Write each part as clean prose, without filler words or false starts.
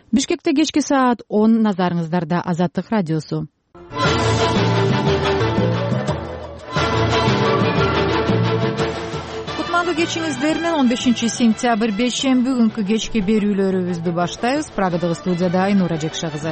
Бишкекте кечки саат 10 назарыңыздарда Азаттык радиосу. Кутмандуу кечиңиздер менен 15 сентябрь бейшемби күнкү кечки берүүлөрүбүздү баштайбыз. Прагадагы студияда Айнура Жекша кызы.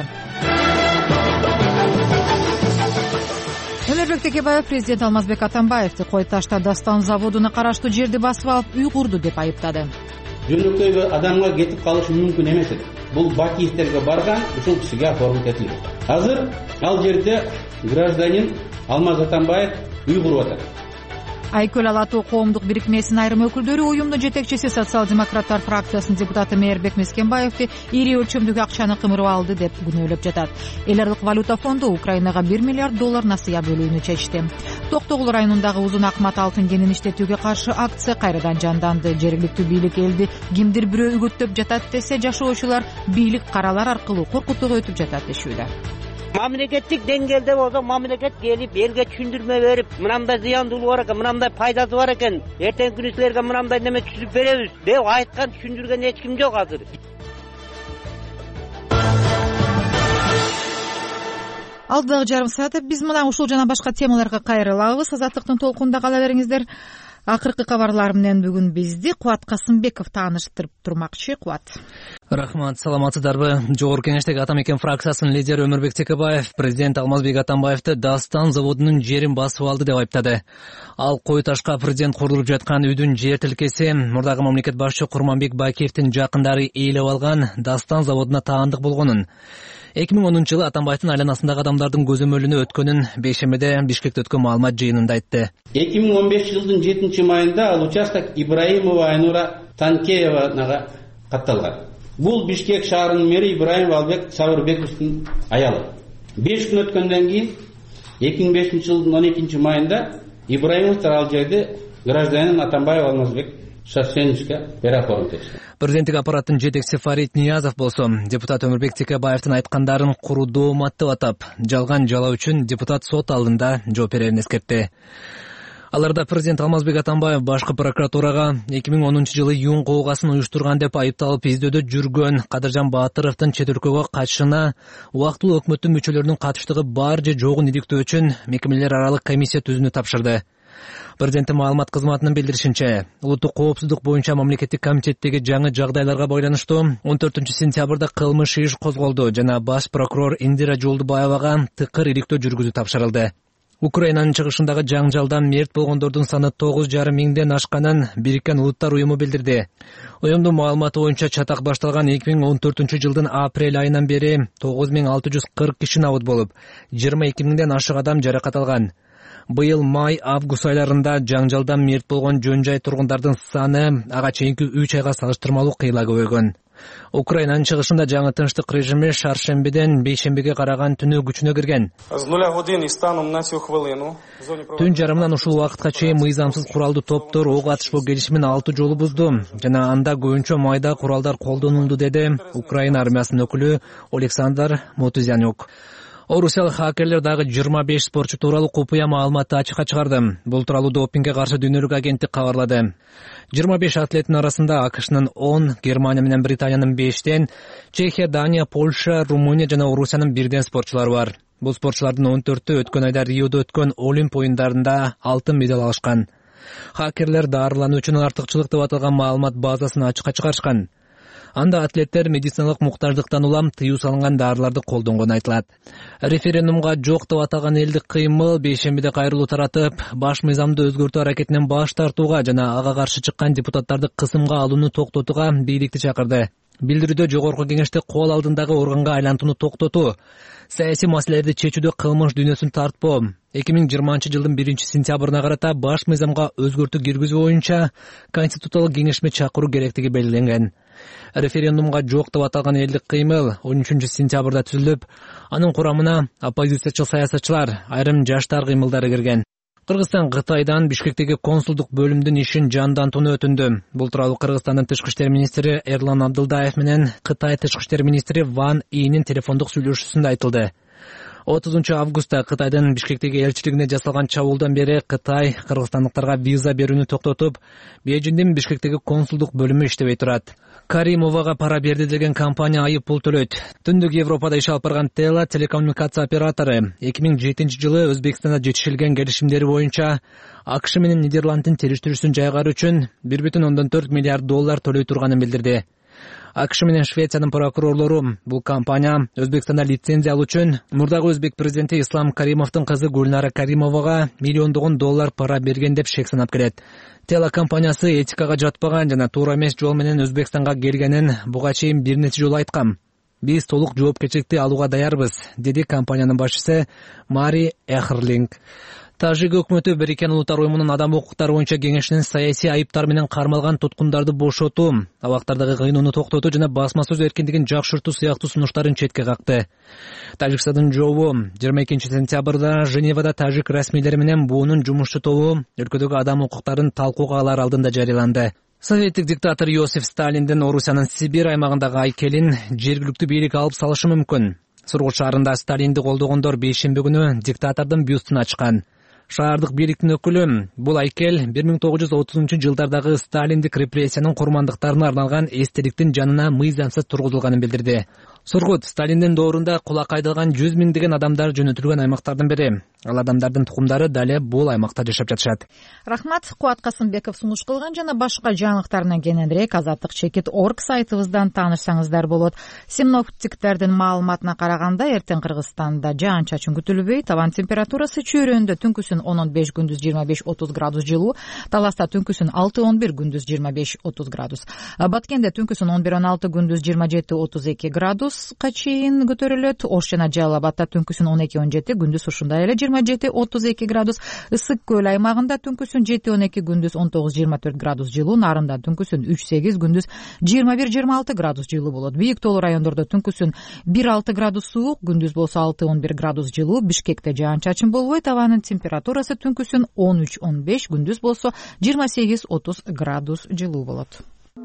Өмүрбек Текебаев президент Алмазбек Атамбаевди Кой Ташта Дастан заводуна караштуу жерди басып алып үй курду деп айыптады. Жөнөкөй адамга кетип калышы мүмкүн эмес эди. Бул Бакиевтерге барган, ушул кишиге оформить этилген. Азыр ал жерде гражданин Алмаз Атамбаев үй куруп атат. Айкөл Алатуу коомдук бирикмесинин айрым өкүлдөрү уюмдун жетекчиси социал-демократтар фракциясынын депутаты Мээрбек Мескенбаевди ири өлчөмдөгү акчаны кымырып алды деп күнөөлөп жатат. Эл аралык валюта фонду Украинага $1 миллиард насыя бөлүүнү чечти. Токтогул районундагы Узун Акмат алтын кенин иштетүүгө каршы акция кайрадан жанданды. Жергиликтүү бийлик элди кимдир бирөө үгүттөп жатат десе, жашоочулар бийлик каралар аркылуу коркутууга өтүп жатат дешүүдө. Мамлекеттик деңгээлде болсо мамлекет келип элге түшүндүрмө берип, мынандай зыяндуулугу бар экен, мынандай пайдасы бар экен, эртең күнү силерге мынандай неме түзүп беребиз деп айткан, түшүндүргөн эч ким жок азыр. Алдыдагы жарым саатта биз мына ушул жана башка темаларга кайрылабыз. Азаттыктын толкунунда кала бериңиздер. Акыркы кабарлар менен бүгүн бизди Кубат Касымбеков тааныштырып турмакчы. Кубат. Рахмат, саламатсыздарбы? Жогорку Кеңештеги Атамекен фракциясынын лидери Өмүрбек Текебаев президент Алмазбек Атамбаевди Дастан заводунун жерин басып алды деп айыптады. Ал Кой Ташка президент курулуп жаткан үйдүн жер тилкеси мурдагы мамлекет башчы Курманбек Бакиевдин жакындары ээлеп алган Дастан заводуна таандык болгонун. 2010-жылы Атамбаевдин айланасындагы адамдардын көзөмөлүнө өткөнүн бейшембиде Бишкекте өткөн маалымат жыйынында айтты. 2015 жылдын 7-майында ал участок Ибраимова Айнура Танкеевага катталган. Бул Бишкек шаарынын мэри Ибраим Албек Сабырбековдун аялы. 5 күн өткөндөн кийин 2005 жылдын 12-майында Ибраимовдор ал жерде гражданин Атамбаев Алмазбек Шаршеновичке переоформить этти. Президенттик аппараттын жетекчиси Фарид Ниязов болсо депутат Өмүрбек Текебаевдин айткандарын куру доомат деп атап, жалган жалоо үчүн депутат сот алдында жооп берерин эскертти. Аларда президент Алмазбек Атамбаев башкы прокуратурага 2010 жылы юун коогасын уюштурган деп айыпталып издөөдө жүргөн Кадыржан Баатыровдун чет өлкөгө качышына убактылуу өкмөттүн мүчөлөрүнүн катыштыгы бар же жогун иликтөө үчүн мекемелер аралык комиссия түзүүнү тапшырды. Президенттин маалымат кызматынын билдиришинче, улуттук коопсуздук боюнча мамлекеттик комитеттеги жаңы жагдайларга байланыштуу 14 сентябрда кылмыш иш козголду жана баш прокурор Индира Жолдубаевага тыкыр иликтөө жүргүзүү тапшырылды. Украинанын чыгышындагы жаңжалдан мерт болгондордун саны 9,5 миңден ашканын Бириккен Улуттар уюму билдирди. Уюмдун маалыматы боюнча чатак башталган 2014 жылдын апрель айынан бери 9640 киши набыт болуп, 22 миңден ашык адам жаракат алган. Быйыл май-август айларында жаңжалдан мерт болгон жөн жай тургундардын саны ага чейинки 3 айга салыштырмалуу кыйла көбөйгөн. Украинанын чыгышында жаңы тынчтык режими шаршембиден бейшембиге караган түнү күчүнө кирген. Түн жарымынан ушул убакытка чейин мыйзамсыз куралдуу топтор ок атышпоо келишимин 6 жолу бузду жана анда көбүнчө майда куралдар колдонулду, деди Украина армиясынын өкүлү Александр Мотузянюк. Орусиялык хакерлер дагы 25 спортчу тууралуу купуя маалыматты ачыкка чыгарды. Бул тууралуу допингге каршы дүйнөлүк агенттик кабарлады. 25 атлеттин арасында АКШнын 10, Германия менен Британиянын 5тен, Чехия, Дания, Польша, Румыния жана Орусиянын 1ден спортчулары бар. Бул спортчулардын 14-тө өткөн айда Риодо өткөн Олимп оюндарында алтын медаль алышкан. Хакерлер дарылануу үчүн артыкчылык деп аталган маалымат базасын ачыкка чыгарышкан. Анда атлеттер медициналык муктаждыктан улам тыюу салынган дарыларды колдонгону айтылат. Референдумга жок деп аталган элдик кыймыл бейшембиде кайрылуу таратып, баш мыйзамды өзгөртүү аракетинен баш тартууга жана ага каршы чыккан депутаттарды кысымга алууну токтотууга бийликти чакырды. Билдирүүдө жогорку кеңеште кол алдындагы органга айлантууну токтотуу, саясий маселелерди чечүүдө кылмыш дүйнөсүн тартпоо, 2020 жылдын 1 сентябрына карата баш мыйзамга өзгөртүү киргизүү боюнча конституциялык кеңешме чакыруу керектиги белгиленген. Референдумга жок деп аталган элдик кыймыл 13 сентябрда түзүлүп, анын курамына оппозициячыл саясатчылар, айрым жаштар кыймылдары кирген. Кыргызстан Кытайдан Бишкектеги консулдук бөлүмдүн ишин жандантууну өтүндү. Бул тууралуу Кыргызстандын тышкы иштер министри Эрлан Абдылдаев менен Кытай тышкы иштер министри Ван Ийнин телефондук сүйлөшүүсүндө айтылды. 30 августта Кытайдын Бишкектеги элчилигине жасалган чабуулдан бери Кытай кыргызстандыктарга виза берүүнү токтотуп, Бейжиңдин Бишкектеги консулдук бөлүмү иштебей турат. Каримовага пара берди деген компания айып пул төлөйт. Түндүк Европада иш алып барган Тела телекоммуникация оператору 2007-жылы Өзбекстанда жетишилген келишимдери боюнча АКШ менен Нидерланддын териштирүүсүн жайгаруу үчүн 1,4 миллиард доллар төлөй турганын билдирди. АКШ менен Швециянын прокурорлору бул компания Өзбекстанда лицензия алуу үчүн мурдагы өзбек президенти Ислам Каримовдун кызы Гүлнара Каримовага миллиондогон доллар пара берген деп шек санап келет. Тела компаниясы этикага жатпаган жана туура эмес жол менен Өзбекстанга келгенин буга чейин бир нече жолу айткан. Биз толук жоопкерчиликти алууга даярбыз, деди компаниянын башчысы Мари Эхрлинг. Тажик өкмөтү Бириккен Улуттар уюмунун адам укуктары боюнча кеңешинин саясий айыптар менен кармалган туткундарды бошотуу, абактардагы кыйноону токтотуу жана басма сөз эркиндигин жакшыртуу сыяктуу сунуштарын четке какты. Тажикстандын жообу 22-сентябрда Женевада тажик расмийлери менен буунун жумушчу тобу өлкөдөгү адам укуктарын талкууга алар алдында жарыяланды. Советтик диктатор Иосиф Сталиндин Орусиянын Сибирь аймагындагы айкелин жергиликтүү бийлик алып салышы мүмкүн. Сургут шаарында Сталинди колдогондор бейшемби күнү диктатордун бюстун ачкан. Шаардык бийликтин өкүлү бул айкел 1930-жылдардагы Сталиндик репрессиянын курмандыктарына арналган эстеликтин жанына мыйзамсыз тургузулганын билдирди. Сургут Сталиндин доорунда кулак айдалган 100 миңдеген адамдар жөнөтүлгөн аймактардын бири. Ал адамдардын тукумдары дале бул аймакта жашап жатышат. Рахмат, Куат Касымбеков сунуш кылган жана башка жаңылыктарынан кененирээк Азаттык чекит орг сайтыбыздан таанышсаңыздар болот. Синоптиктердин маалыматына караганда эртең Кыргызстанда жаан-чачын күтүлбөйт. Табан температурасы чөйрөндө түнкүсүн 10-15, күндүз 25-30 градус жылуу, Таласта түнкүсүн 6-11, күндүз 25-30 градус. Баткенде түнкүсүн 11-16, күндүз 27-32 градус чейин көтөрүлөт. Ош жана Жалал Абадта түнкүсүн 12-17, күндүз ушундай эле 27-32 градус. Ысык көл аймагында түнкүсүн 7-12, күндүз 19-24 градус жылуу, Нарында түнкүсүн 3-8, күндүз 21-26 градус жылуу болот. Бийик тоолуу райондордо түнкүсүн 1-6 градус суук, күндүз болсо 6-11 градус жылуу. Бишкекте жаан-чачын болбойт. Абанын температурасы түнкүсүн 13-15, күндүз болсо 28-30 градус жылуу болот.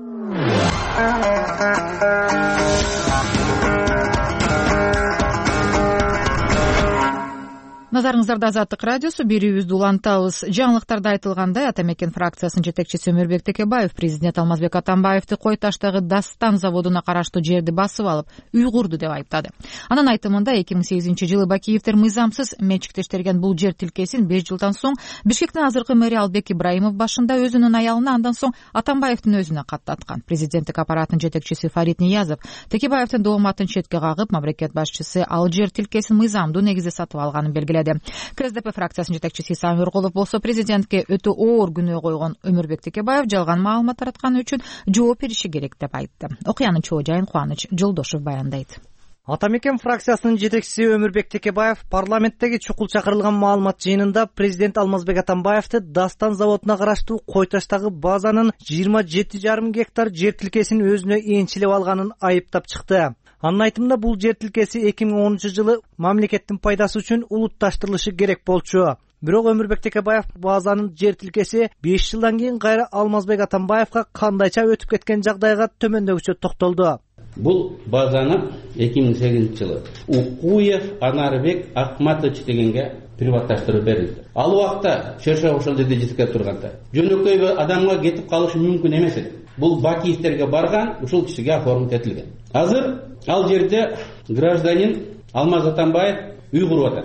Назарыңыздарда Азаттык радиосу, берүүбүздү улантабыз. Жаңылыктарда айтылгандай, Ата Мекен фракциясынын жетекчиси Өмүрбек Текебаев президент Алмазбек Атамбаевди Кой таштагы Дастан заводуна караштуу жерди басып алып, үй курду деп айыптады. Анын айтымында 2008-жылы Бакиевдер мыйзамсыз менчиктештерген бул жер тилкесин 5 жылдан соң Бишкектин азыркы мэри Албек Ибраимов башында өзүнүн аялына, андан соң Атамбаевдин өзүнө каттаткан. Президенттик аппараттын жетекчиси Фарид Ниязов Текебаевдин дооматын четке кагып, мамлекет башчысы ал жер тилкесин мыйзамдуу негизде сатып алганын белгиледи. КСДП фракциясынын жетекчиси Исам Нуркулов болсо президентке өтө оор күнөө койгон Өмүрбек Текебаев жалган маалымат таратканы үчүн жооп бериши керек деп айтты. Окуянын чоо жайын Кубаныч Жолдошев баяндайт. Ата Мекен фракциясынын жетекчиси Өмүрбек Текебаев парламенттеги чукул чакырылган маалымат жыйынында президент Алмазбек Атамбаевди Дастан заводуна караштуу Кой таштагы базанын 27,5 гектар жер тилкесин өзүнө энчилеп алганын айыптап чыкты. Анын айтымында бул жер тилкеси 2010-жылы мамлекеттин пайдасы үчүн улутташтырылышы керек болчу. Бирок Өмүрбек Текебаев базанын жер тилкеси 5 жылдан кийин кайра Алмазбек Атамбаевга кандайча өтүп кеткен жагдайга төмөндөгүчө токтолду. Бул базаны 2008-жылы Укуев Анарбек Акматович дегенге приватташтырып берилди. Ал убакта Шершов ошол жерде жетип турганда жөнөкөй адамга кетип калышы мүмкүн эмес эди. Бул Бакиевтерге барган, ушул кишиге оформить этилген. Азыр ал жерде гражданин Алмаз Атамбаев үй куруп атат.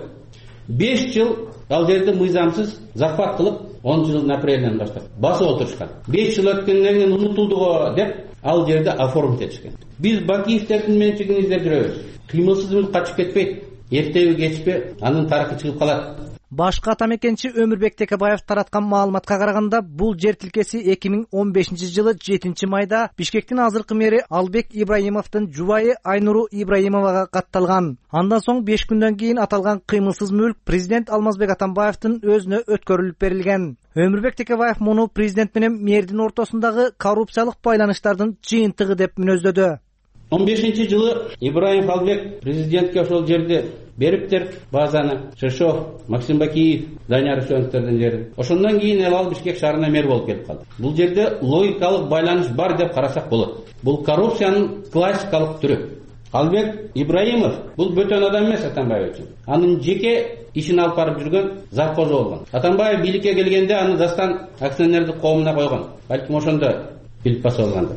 5 жыл ал жерде мыйзамсыз захват кылып, 10 жылдын апрелинен баштап басып отурушкан. 5 жыл өткөндөн кийин унутулду го деп ал жерде оформить этишкен. Биз Бакиевтердин менчигин издеп жүрөбүз. Кыймылсыз мүлк качып кетпейт. Эртеби кечпи анын тарыхы чыгып калат. Башка ата мекенчи Өмүрбек Текебаев тараткан маалыматка караганда, бул жер тилкеси 2015-жылы 7-майда Бишкектин азыркы мэри Албек Ибраимовдун жубайы Айнуру Ибраимовага катталган. Андан соң 5 күндөн кийин аталган кыймылсыз мүлк президент Алмазбек Атамбаевдин өзүнө өткөрүлүп берилген. Өмүрбек Текебаев муну президент менен мэрдин ортосундагы коррупциялык байланыштардын жыйынтыгы деп мүнөздөдү. 15-жылы Ибраимов Албек президентке ошол жерди бериптер, базаны Шершов, Максим Бакиев, Данияр Үсөновдөрдүн жери. Ошондон кийин ал Бишкек шаарына мэр болуп келип калды. Бул жерде логикалык байланыш бар деп карасак болот. Бул коррупциянын классикалык түрү. Албек Ибраимов бул бөтөн адам эмес Атамбаев үчүн. Анын жеке ишин алып барып жүргөн завкожу болгон. Атамбаев бийликке келгенде аны Дастан акционердик коомуна койгон. Балким ошондо билип басып алгандыр.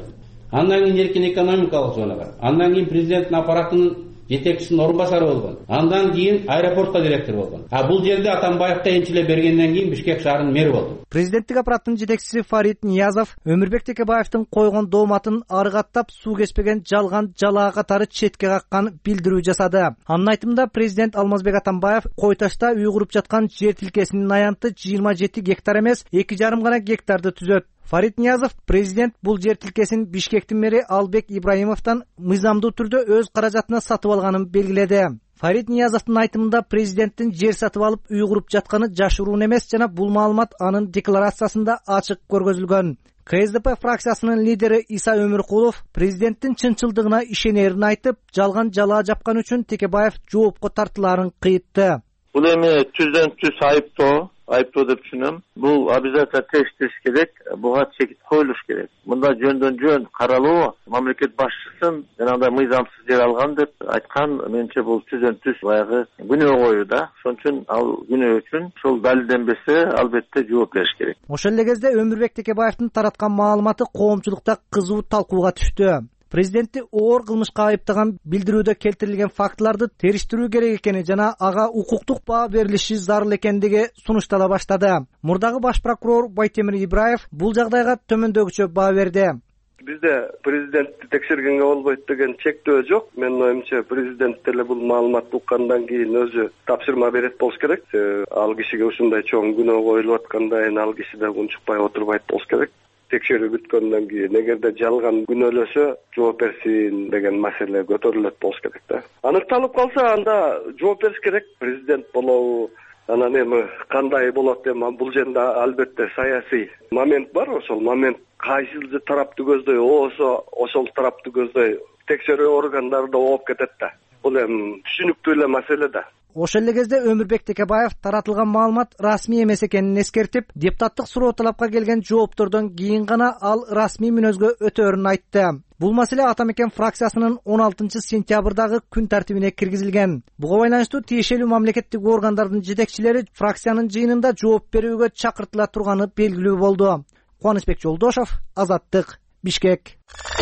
андан кийин эркин экономикалык зонага, андан кийин президенттин аппаратынын жетекчисинин орун басары болгон, андан кийин аэропортко директор болгон. Бул жерде Атамбаевка энчиле бергенден кийин Бишкек шаарынын мэри болду. Президенттик аппараттын жетекчиси Фарид Ниязов Өмүрбек Текебаевдин койгон дооматын арыгаттап суу кечпеген жалган жалаа катары четке каккан билдирүү жасады. Анын айтымында президент Алмазбек Атамбаев Кой Ташта үй куруп жаткан жер тилкесинин аянты 27 гектар эмес 2,5 гана гектарды түзөт. Фарид Ниязов президент бул жер тилкесин Бишкектин мэри Албек Ибраимовдон мыйзамдуу түрдө өз каражатына сатып алганын белгиледи. Фарид Ниязовдун айтымында президенттин жер сатып алып үй куруп жатканы жашыруун эмес жана бул маалымат анын декларациясында ачык көргөзүлгөн. КСДП фракциясынын лидери Иса Өмүркулов президенттин чынчылдыгына ишенерин айтып, жалган жалаа жапкан үчүн Текебаев жоопко тартылаарын кыйтты. Бул эми түздөн түз айыптоо деп түшүнөм. Бул обязательно текштеш керек, буга чек коюлуш керек. Мында жөндөн жөн каралуу, мамлекет башчысын жанагындай мыйзамсыз жер алган деп айткан, менимче бул түздөн түз баягы күнөө коюу да. Ошон үчүн ал күнөө үчүн ушул далилденбесе, албетте жооп бериш керек. Ошол эле кезде Өмүрбек Текебаевдин тараткан маалыматы коомчулукта кызуу талкууга түштү. Президентти оор кылмышка айыптаган билдирүүдө келтирилген фактыларды териштирүү керек экени жана ага укуктук баа берилиши зарыл экендиги сунуштала баштады. Мурдагы баш прокурор Байтемир Ибраев бул жагдайга төмөндөгүчө баа берди. Бизде президентти текшергенге болбойт деген чектөө жок. Менин оюмча президент деле бул маалыматты уккандан кийин өзү тапшырма берет болуш керек. Ал кишиге ушундай чоң күнөө коюлуп атканда ал киши да унчукпай отурбайт болуш керек. Текшерүү бүткөндөн кийин эгерде жалган күнөөлөсө жооп берсин деген маселе көтөрүлөт болуш керек да. Аныкталып калса анда жооп бериш керек. Президент болобу, анан эми кандай болот эми бул жерде албетте саясий момент бар. Ошол момент кайсыл тарапты көздөй, ошол тарапты көздөй текшерүү органдары да ооп кетет да. Бул эми түшүнүктүү эле маселе да. Ошол эле кезде Өмүрбек Текебаев таратылган маалымат расмий эмес экенин эскертип, депутаттык суроо талапка келген жооптордон кийин гана ал расмий мүнөзгө өтөөрүн айтты. Бул маселе Ата Мекен фракциясынын 16 сентябрдагы күн тартибине киргизилген. Буга байланыштуу тиешелүү мамлекеттик органдардын жетекчилери фракциянын жыйынында жооп берүүгө чакыртыла турганы белгилүү болду. Кубанычбек Жолдошов, Азаттык, Бишкек.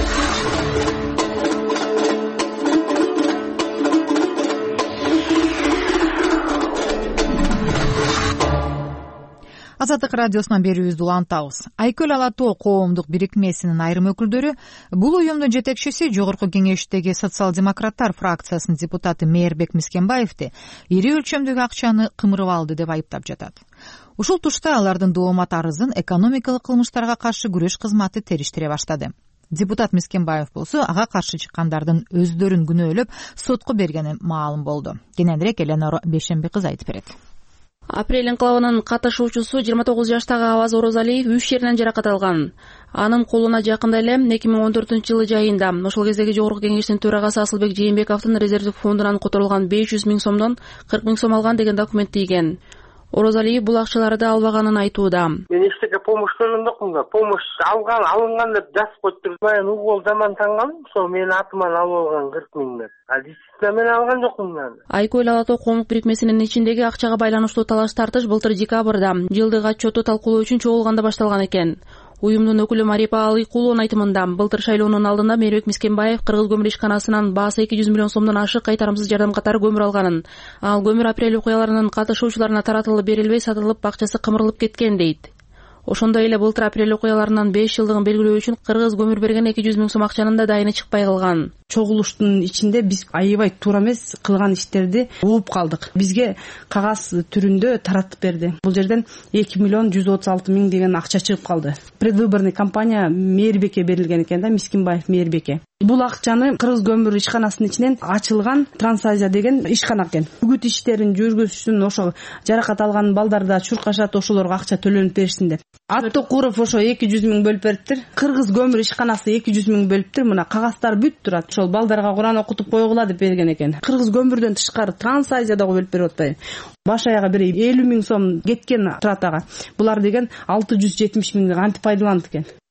Азаттык радиосунан берүүбүздү улантабыз. Айкөл Ала Тоо коомдук бирикмесинин айрым өкүлдөрү бул уюмдун жетекчиси Жогорку Кеңештеги социал-демократтар фракциясынын депутаты Мээрбек Мискенбаевди ири өлчөмдөгү акчаны кымырып алды деп айыптап жатат. Ушул тушта алардын доомат арызын экономикалык кылмыштарга каршы күрөш кызматы териштире баштады. Депутат Мискенбаев болсо ага каршы чыккандардын өздөрүн күнөөлөп сотко бергени маалым болду. Кененирээк Эленор Бейшемби кыз айтып берет. Апрель инкылабынын катышуучусу 29 жаштагы Аваз Орозалиев үч жеринен жаракат алган. Анын колуна жакында эле 2014-жылы жайында ошол кездеги Жогорку Кеңештин төрагасы Асылбек Жээнбековдун резервдик фондунан которулган 500 000 сомдон 40 000 сом алган деген документ тийген. Орозалиев бул акчаларды албаганын айтууда. Мен эчтеке помощь көргөн жокмун да. Помощь алынган деп жазып коюптур. Мен угол заман тангам, ошол менин атыман алып алган 40 000 деп. Действительно мен алган жокмун мен. Айкөл Ала Тоо коомдук бирикмесинин ичиндеги акчага байланыштуу талаш-тартыш былтыр декабрда жылдык отчетту талкуулоо үчүн чогулганда башталган экен. Уюмдун өкүлү Марипа Алыкулунун айтымында былтыр шайлоонун алдында Мээрбек Мискенбаев Кыргыз көмүр ишканасынан баасы 200 миллион сомдон ашык кайтарымсыз жардам катары көмүр алганын. Ал көмүр апрель окуяларынын катышуучуларына таратылып берилбей сатылып акчасы кымырылып кеткен дейт. Ошондой эле былтыр апрель окуяларынан 5 жылдыгын белгилөө үчүн Кыргыз көмүр берген 200 000 сом акчанын да дайыны чыкпай калган. Чогулуштун ичинде биз аябай туура эмес кылган иштерди угуп калдык. Бизге кагаз түрүндө таратып берди. Бул жерден 2 миллион 136 миң деген акча чыгып калды. Предвыборный кампания Мээрбекке берилген экен да, Мискенбаев Мээрбекке. Бул акчаны Кыргыз көмүр ишканасынын ичинен ачылган Трансазия деген ишкана экен. Үгүт иштерин жүргүзүшүн ошо жаракат алган балдар да чуркашат, ошолорго акча төлөнүп беришсин деп. Аттыкуров ошо 200 миң бөлүп бериптир. Кыргыз көмүр ишканасы 200 миң бөлүптүр. Мына кагаздар бүт турат. Ошол балдарга Куран окутуп койгула деп берген экен. Кыргыз көмүрдөн тышкары Трансазия дагы бөлүп берип атпайбы. Баш аяга бир 50 миң сом кеткен турат ага. Булар деген 670 миңди кантип пайдаланды экен.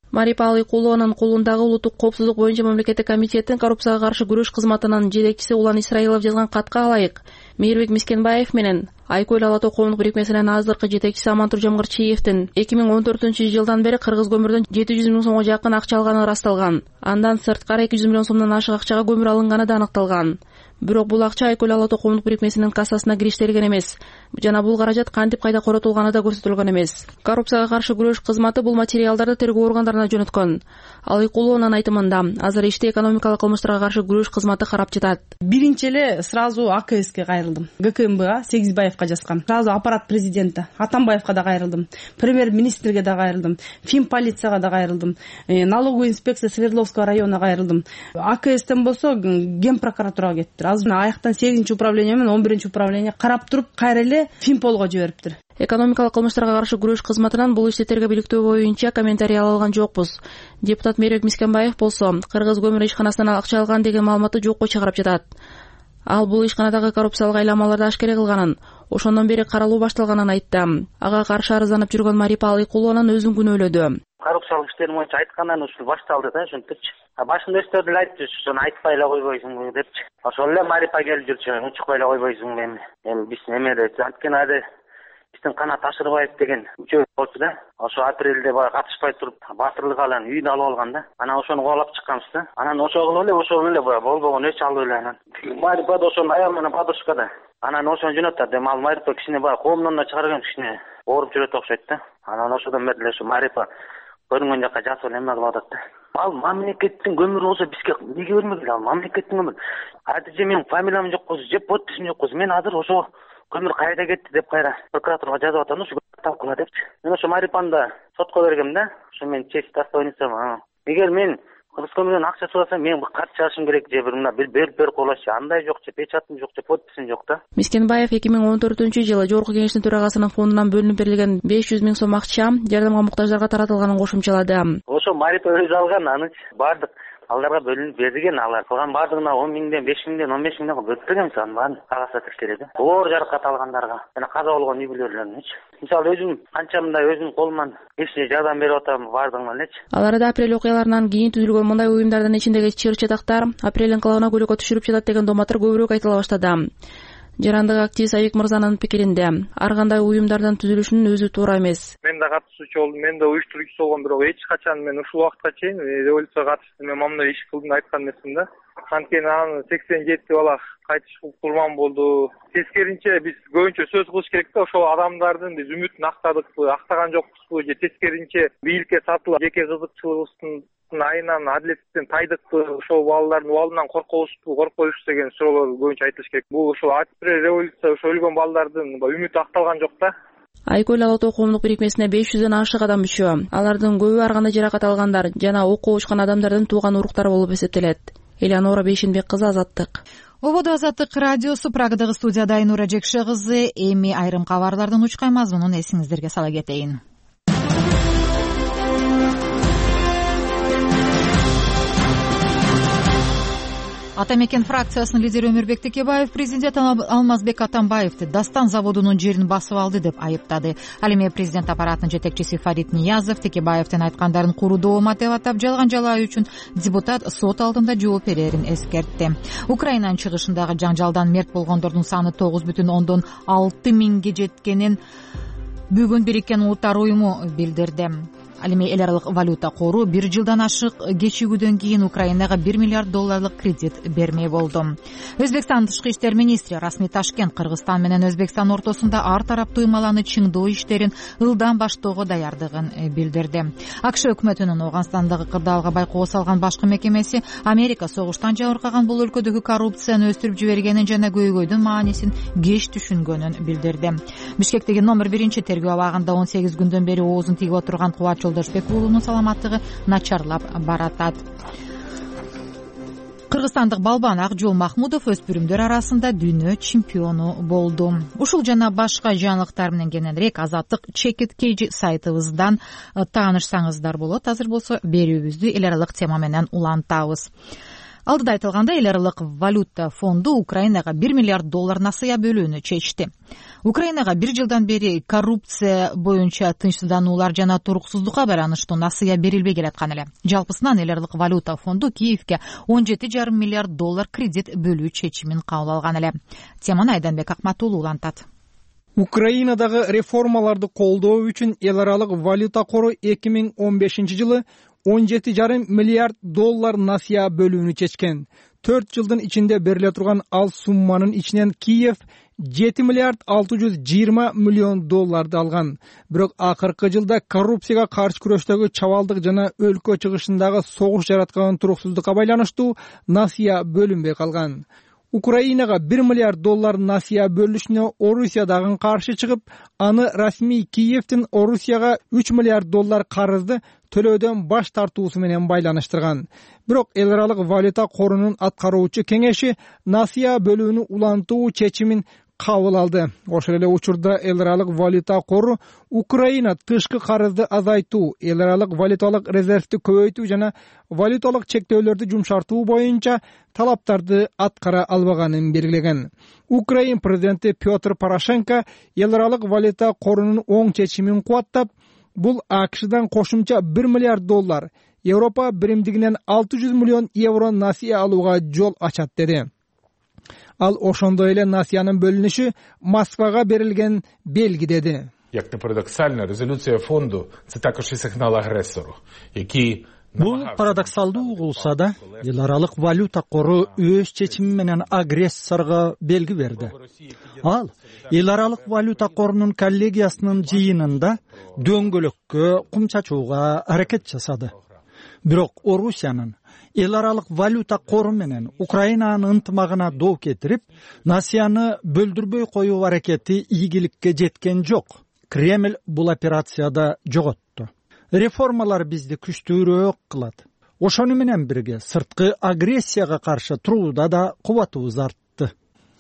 Марипа Алыкулованын колундагы улуттук коопсуздук боюнча мамлекеттик комитеттин коррупцияга каршы күрөш кызматынын жетекчиси Улан Исраилов жазган катка ылайык Мейирбек Мискенбаев менен Айкөл Ала Тоо коомдук бирикмесинин азыркы жетекчиси Амантур Жамгырчиевдин 2014-жылдан бери кыргыз көмүрдөн 700 миң сомго жакын акча алганы ырасталган. Андан сырткары 200 миллион сомдон ашык акчага көмүр алынганы да аныкталган. Бирок бул акча Айкөл Ала Тоо коомдук бирикмесинин кассасына кириштирилген эмес жана бул каражат кантип кайда коротулганы да көрсөтүлгөн эмес. Коррупцияга каршы күрөш кызматы бул материалдарды тергөө органдарына жөнөткөн. Алыкулованын айтымында азыр ишти экономикалык кылмыштарга каршы күрөш кызматы карап жатат. Биринчи эле сразу АКСке кайрылдым. ГКМБга Сегизбаевка жазгам. Сразу аппарат президента Атамбаевка да кайрылдым. Премьер-министрге да кайрылдым. Финполицияга да кайрылдым. Налоговый инспекция Свердловского районуна кайрылдым. АКСтен болсо Ген прокуратурага кеттир. Азыр аяктан 8-чи управление менен 11-чи управление карап туруп кайра эле Финполго жибериптир. Экономикалык кылмыштарга каршы күрөш кызматынан бул ишти тергөө боюнча комментарий ала алган жокпуз. Депутат Мейирбек Мискенбаев болсо кыргыз көмүр ишканасынан акча алган деген маалыматты жокко чыгарып жатат. Ал бул ишканадагы коррупциялык айламаларды ашкере кылганын, ошондон бери каралуу башталганын айтты. Ага каршы арызданып жүргөн Марипа Алыкулованын өзүн күнөөлөдү. Коррупциялык иштер боюнча айткандан ушул башталды да, ошентипчи. Башында өздөрү деле айтты, ошону айтпай эле койбойсуңбу депчи. Ошол эле Марипа келип жүрчү, унчукпай эле койбойсуңбу эми. Эми биз немеде анткени ады биздин Канат Ашырбаев деген үчөө болчу да. Ошо апрелде баягы катышпай туруп батырлык алан үйүн алып алган да. Анан ошону каалап чыкканбыз да. Анан ошол эле баягы болбогон эч алып эле анан. Марипа да ошону аял менен подружкада. Анан ошону жөнөттү. Эми ал Марипа кичине баягы коомдон да чыгарган кичине ооруп жүрөт окшойт да. Анан ошодон бери эле ошо Марипа көрүнгөн жака жасып эме кылып атат да. Ал мамлекеттин көмүрү болсо бизге эмнеге бермегиле? Ал мамлекеттин көмүрү. Аты менин фамилиям жокпуз, же подписим жокпуз. Мен азыр ошо көмүр кайда кетти деп кайра прокуратурага жазып атам, ушу талкыла депчи. Мен ошо Марипаны да сотко бергем да. Ошо мен честь достоинством. Эгер мен кыргыз көмүрдөн акча чыгаса, мен карт чыгышым керек же бир мына берип койлочу. Андай жок же печатым жок же подписим жок да. Мискенбаев 2014-жылы Жогорку Кеңештин төрагасынын фондунан бөлүнүп берилген 500 миң сом акча жардамга муктаждарга таратылганын кошумчалады. Ошо Марипа өзү алган, аны бардык аларга бөлүнүп берилген, алар кылган бардыгына 10 миңден, 5 миңден, 15 миңден бөлүп берген сан баарын кагазда тиркеледи. Оор жаракат алгандарга жана каза болгон үй бүлөлөрүнөчү. Мисалы өзүм канчамдай өзүм колуман эче жардам берип атам бардыгына элечи. Аларда апрель окуяларынан кийин түзүлгөн мындай уюмдардын ичиндеги чыр чатактар апрель инкылабына көйрөккө түшүрүп жатат деген доматтар көбүрөөк айтыла баштады. Жарандык активист Айбек Мырзанын пикиринде ар кандай уюмдардын түзүлүшүнүн өзү туура эмес. Мен да катышуучу болдум, мен да уюштуруучу болгом, бирок эч качан мен ушул убакытка чейин революцияга катышты, мен мамдай иш кылдым айткан эмесмин да. Анткени анын 87 бала кайтыш курман болду. Тескеринче биз көбүнчө сөз кылыш керек да, ошол адамдардын биз үмүтүн актадыкпы, актаган жокпузбу же тескеринче бийликке сатылып жеке кызыкчылыгыбыздын айынан адилеттен тайдыкпы, ошол балдардын убалынан коркобузбу, коркпойбузбу деген суроолор көбүнчө айтылыш керек. Бул ошол апрель революция ошо өлгөн балдардын үмүтү акталган жок да. Айкөл Ала Тоо коомдук бирикмесине 500дөн ашык адам мүчө. Алардын көбү ар кандай жаракат алгандар жана окуу учкан адамдардын тууган уруктары болуп эсептелет. Элеонора Бейшенбек кызы, Азаттык. Ободо Азаттык радиосу, Прагадагы студияда Айнура Жекше кызы. Эми айрым кабарлардын учкай мазмунун эсиңиздерге сала кетейин. Ата мекен фракциясынын лидери Өмүрбек Текебаев президент Алмазбек Атамбаевди Дастан заводунун жерин басып алды деп айыптады. Ал эми президент аппаратынын жетекчиси Фарид Ниязов Текебаевдин айткандарын куру доомат деп атап, жалган жалаа үчүн депутат сот алдында жооп берерин эскертти. Украинанын чыгышындагы жаңжалдан мерт болгондордун саны 9,6 миңге жеткенин бүгүн Бириккен Улуттар уюму билдирди. Ал эми эл аралык валюта кору 1 жылдан ашык кечигүүдөн кийин Украинага $1 миллиард кредит бермей болду. Өзбекстан тышкы иштер министри Расми Ташкент Кыргызстан менен Өзбекстан ортосунда ар тараптуу ыймаланы чыңдоо иштерин ылдам баштоого даярдыгын билдирди. АКШ өкмөтүнүн Ооганстандагы кырдаалга байкоо салган башкы мекемеси Америка согуштан жабыркаган бул өлкөдөгү коррупцияны өстүрүп жибергенин жана көйгөйдүн маанисин кеч түшүнгөнүн билдирди. Бишкектеги номер 1 тергөө абагында 18 күндөн бери оозун тигип отурган Кубат Жолдошбек уулунун саламаттыгы начарлап баратат. Кыргызстандык балбан Акжол Махмудов өспүрүмдөр арасында дүйнө чемпиону болду. Ушул жана башка жаңылыктар менен кененирээк Азаттык Чекит Кейжи сайтыбыздан таанышсаңыздар болот. Азыр болсо берүүбүздү эл аралык тема менен улантабыз. Алдыда айтылгандай, эл аралык валюта фонду Украинага $1 миллиард насыя бөлүүнү чечти. Украинага 1 жылдан бери коррупция боюнча тынчсыздануулар жана туруксуздукка байланыштуу насыя берилбей келаткан эле. Жалпысынан эл аралык валюта фонду Киевке $17,5 миллиард кредит бөлүү чечимин кабыл алган эле. Теманы Айданбек Акматулуу улантат. Украинадагы реформаларды колдоо үчүн эл аралык валюта кору 2015 жылы $17,5 миллиард насыя бөлүүнү чечкен. 4 жылдын ичинде бериле турган ал сумманын ичинен Киев $7 миллиард $620 миллион алган. Бирок акыркы жылда коррупцияга каршы күрөштөгү чабалдык жана өлкө чыгышындагы согуш жараткан туруксуздукка байланыштуу насыя бөлүнбөй калган. Украинага $1 миллиард насыя бөлүшүнө Орусия дагы каршы чыгып, аны расмий Киевдин Орусияга $3 миллиард карызды төлөөдөн баш тартуусу менен байланыштырган. Бирок эл аралык валюта корунун аткаруучу кеңеши насыя бөлүүнү улантуу чечимин кабыл алды. Ошол эле учурда эл аралык валюта кору Украина тышкы карызды азайтуу, эл аралык валюталык резервди көбөйтүү жана валюталык чектөөлөрдү жумшартуу боюнча талаптарды аткара албаганын белгилеген. Украин президенти Петр Порошенко эл аралык валюта корунун оң чечимин кубаттап, бул АКШдан кошумча $1 миллиард, Европа биримдигинен €600 миллион насыя алууга жол ачат деди. Ал ошондой эле насыянын бөлүнүшү Москвага берилген белги деди. Як не парадоксально, резолюция фонду — це також і сигнал агресору, який Бул парадоксалдуу болсо да, эл аралык валюта кору өз чечими менен агрессорго белги берди. Ал эл аралык валюта корунун коллегиясынын жыйынында дөңгөлөккө кум чачууга аракет жасады. Бирок Орусиянын эл аралык валюта кору менен Украинанын ынтымагына доо кетирип, насыяны бөлдүрбөй коюу аракети ийгиликке жеткен жок. Кремль бул операцияда жоготту. Реформалар бизди күчтүүрөөк кылат. Ошону менен бирге сырткы агрессияга каршы турууда да кубатыбыз артты.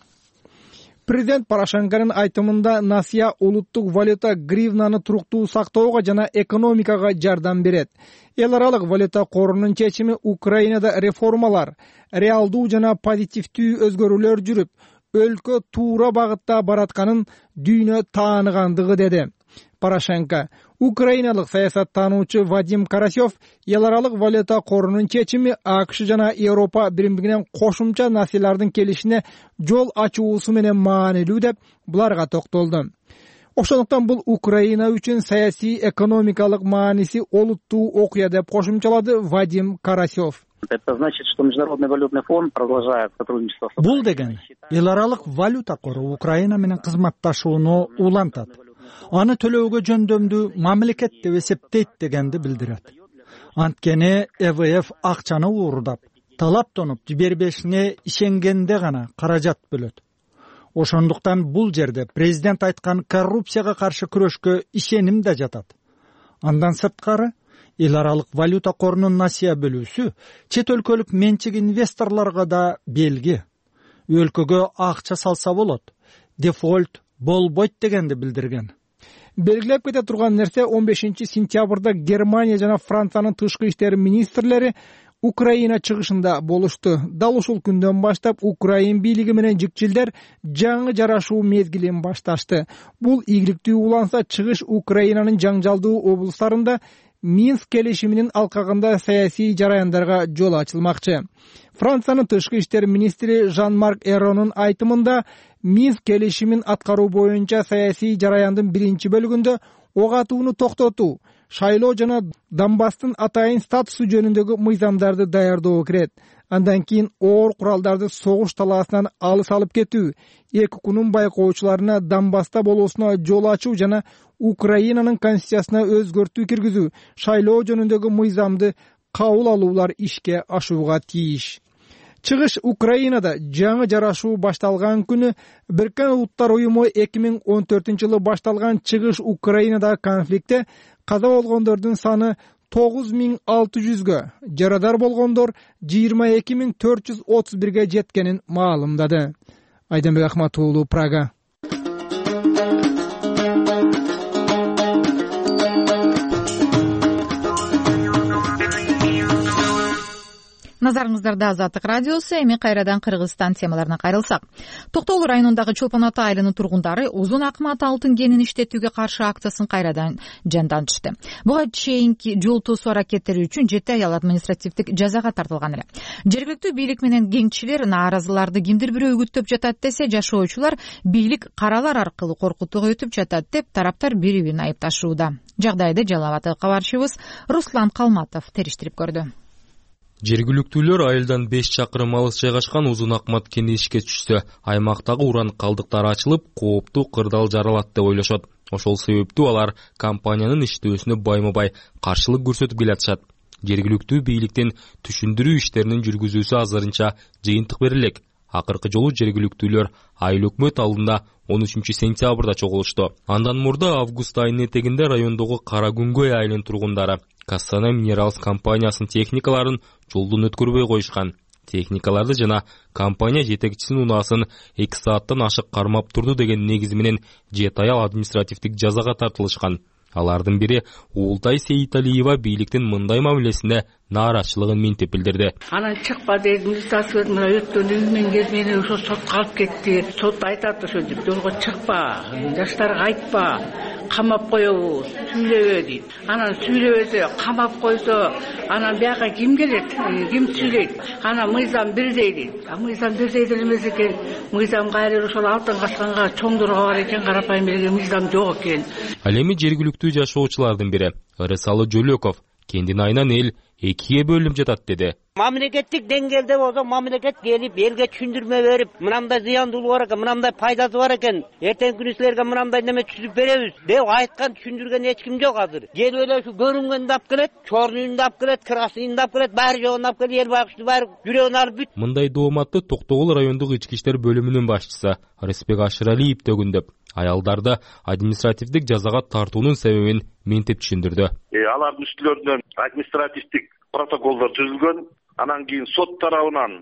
Президент Порошенконун айтымында насыя улуттук валюта гривнаны туруктуу сактоого жана экономикага жардам берет. Эл аралык валюта корунун чечими Украинада реформалар, реалдуу жана позитивдүү өзгөрүүлөр жүрүп, өлкө туура багытта баратканын дүйнө тааныгандыгы деди. Порошенко украиналык саясаттануучу Вадим Карасев эл аралык валюта корунун чечими АКШ жана Европа биримдигинен кошумча насыялардын келишине жол ачуусу менен маанилүү деп буларга токтолду. Ошондуктан бул Украина үчүн саясий экономикалык мааниси олуттуу окуя деп кошумчалады Вадим Карасев. Это значит, что Международный валютный фонд продолжает сотрудничество. Бул деген эл аралык валюта кору Украина менен кызматташууну улантат. Аны төлөөгө жөндөмдүү мамлекет деп эсептейт дегенди билдирет. Анткени ЭВФ акчаны уурдап, талаптонуп жибербешине ишенгенде гана каражат бөлөт. Ошондуктан бул жерде президент айткан коррупцияга каршы күрөшкө ишеним да жатат. Андан сырткары эл аралык валюта корунун насыя бөлүүсү чет өлкөлүк менчик инвесторлорго да белги. Өлкөгө акча салса болот, дефолт болбойт дегенди билдирген. Белгилеп кете турган нерсе 15 сентябрда Германия жана Франциянын тышкы иштер министрлери Украина чыгышында болушту. Дал ушул күндөн баштап Украин бийлиги менен жикчилдер жаңы жарашуу мезгилин башташты. Бул ийгиликтүү уланса, чыгыш Украинанын жаңжалдуу облустарында Минск келишиминин алкагында саясий жараяндарга жол ачылмакчы. Франциянын тышкы иштер министри Жан-Марк Эронун айтымында Минск келишимин аткаруу боюнча саясий жараяндын биринчи бөлүгүндө ок атууну токтотуу, шайлоо жана Донбасстын атайын статусу жөнүндөгү мыйзамдарды даярдоо кирет. Андан кийин оор куралдарды согуш талаасынан алыс алып кетүү, ЭККнун байкоочуларына Донбасста болуусуна жол ачуу жана Украинанын конституциясына өзгөртүү киргизүү, шайлоо жөнүндөгү мыйзамды кабыл алуулар ишке ашууга тийиш. Чыгыш Украинада жаңы жарашуу башталган күнү Бириккен Улуттар уюму 2014-жылы башталган чыгыш Украинадагы конфликтте каза болгондордун саны 9600гө, жарадар болгондор 22431ге жеткенин маалымдады. Айданбек Акматулуу, Прага. Назарыңыздарда Азаттык радиосу. Эми кайрадан Кыргызстан темаларына кайрылсак. Токтогул районундагы Чолпон Ата айылынын тургундары узун акымат алтын кенин иштетүүгө каршы акциясын кайрадан жандантышты. Буга чейинки жол тосуу аракеттери үчүн 7 аял административдик жазага тартылган эле. Жергиликтүү бийлик менен кеңчилер нааразыларды кимдир бирөө үгүттөп жатат десе, жашоочулар бийлик каралар аркылуу коркутууга өтүп жатат деп тараптар бири-бирин айыпташууда. Жагдайды Жалал Абад кабарчыбыз Руслан Калматов териштирип көрдү. Жергиликтүүлөр айылдан 5 чакырым алыс жайгашкан узун акмат кени ишке түшсө, аймактагы уран калдыктары ачылып, кооптуу кырдаал жаралат деп ойлошот. Ошол себептүү алар компаниянын иштөөсүнө байма-бай каршылык көрсөтүп келатышат. Жергиликтүү бийликтин түшүндүрүү иштеринин жүргүзүүсү азырынча жыйынтык берилек. Акыркы жолу жергиликтүүлөр айыл өкмөт алдында 13 сентябрда чогулушту. Андан мурда август айынын этегинде райондогу Кара Күнгөй айылынын тургундары Кассана Минералс компаниясынын техникаларын жолдон өткөрбөй коюшкан. Техникаларды жана компания жетекчисинин унаасын 2 сааттан ашык кармап турду деген негизи менен 7 аял административдик жазага тартылышкан. Алардын бири Уултай Сейиталиева бийликтин мындай мамилесине нааразычылыгын ментип билдирди. Анан чыкпа дедим, стасыбет мына өттөн үйүнөн келип мени ошо сотко алып кетти. Сот айтат ошо деп, жолго чыкпа, жаштарга айтпа, камап коебуз, сүйлөбө дейт. Анан сүйлөбөсө, камап койсо, анан бияка ким келет, ким сүйлөйт? Анан мыйзам бирдей дейт. Мыйзам бирдей деле эмес экен. Мыйзам кайра ошол алтын качканга чоңдурга бар экен, карапайым эле мыйзам жок экен. Ал эми жергиликтүү жашоочулардын бири Ырысалы Жөлөков кендин айынан эл 2-ге бөлүнүп жатат деди. Мамлекеттик деңгээлде болсо, мамлекет келип элге түшүндүрмө берип, мынандай зыяндуулугу бар экен, мынандай пайдасы бар экен, эртең күнү силерге мынандай неме түзүп беребиз деп айткан, түшүндүргөн эч ким жок азыр. Келип эле ушу көрүнгөндү алып келет, чорнуйунду алып келет, красныйунду алып келет, баары жогун алып келип, эл байкушту баары жүрөгүн алып бүт. Мындай дооматты Токтогул райондук ички иштер бөлүмүнүн башчысы Рыспек Ашыралиев төгүндөп, аялдарды административдик жазага тартуунун себебин ментип түшүндүрдү. Алардын үстүлөрүнөн административдик протоколдор түзүлгөн. Анан кийин сот тарабынан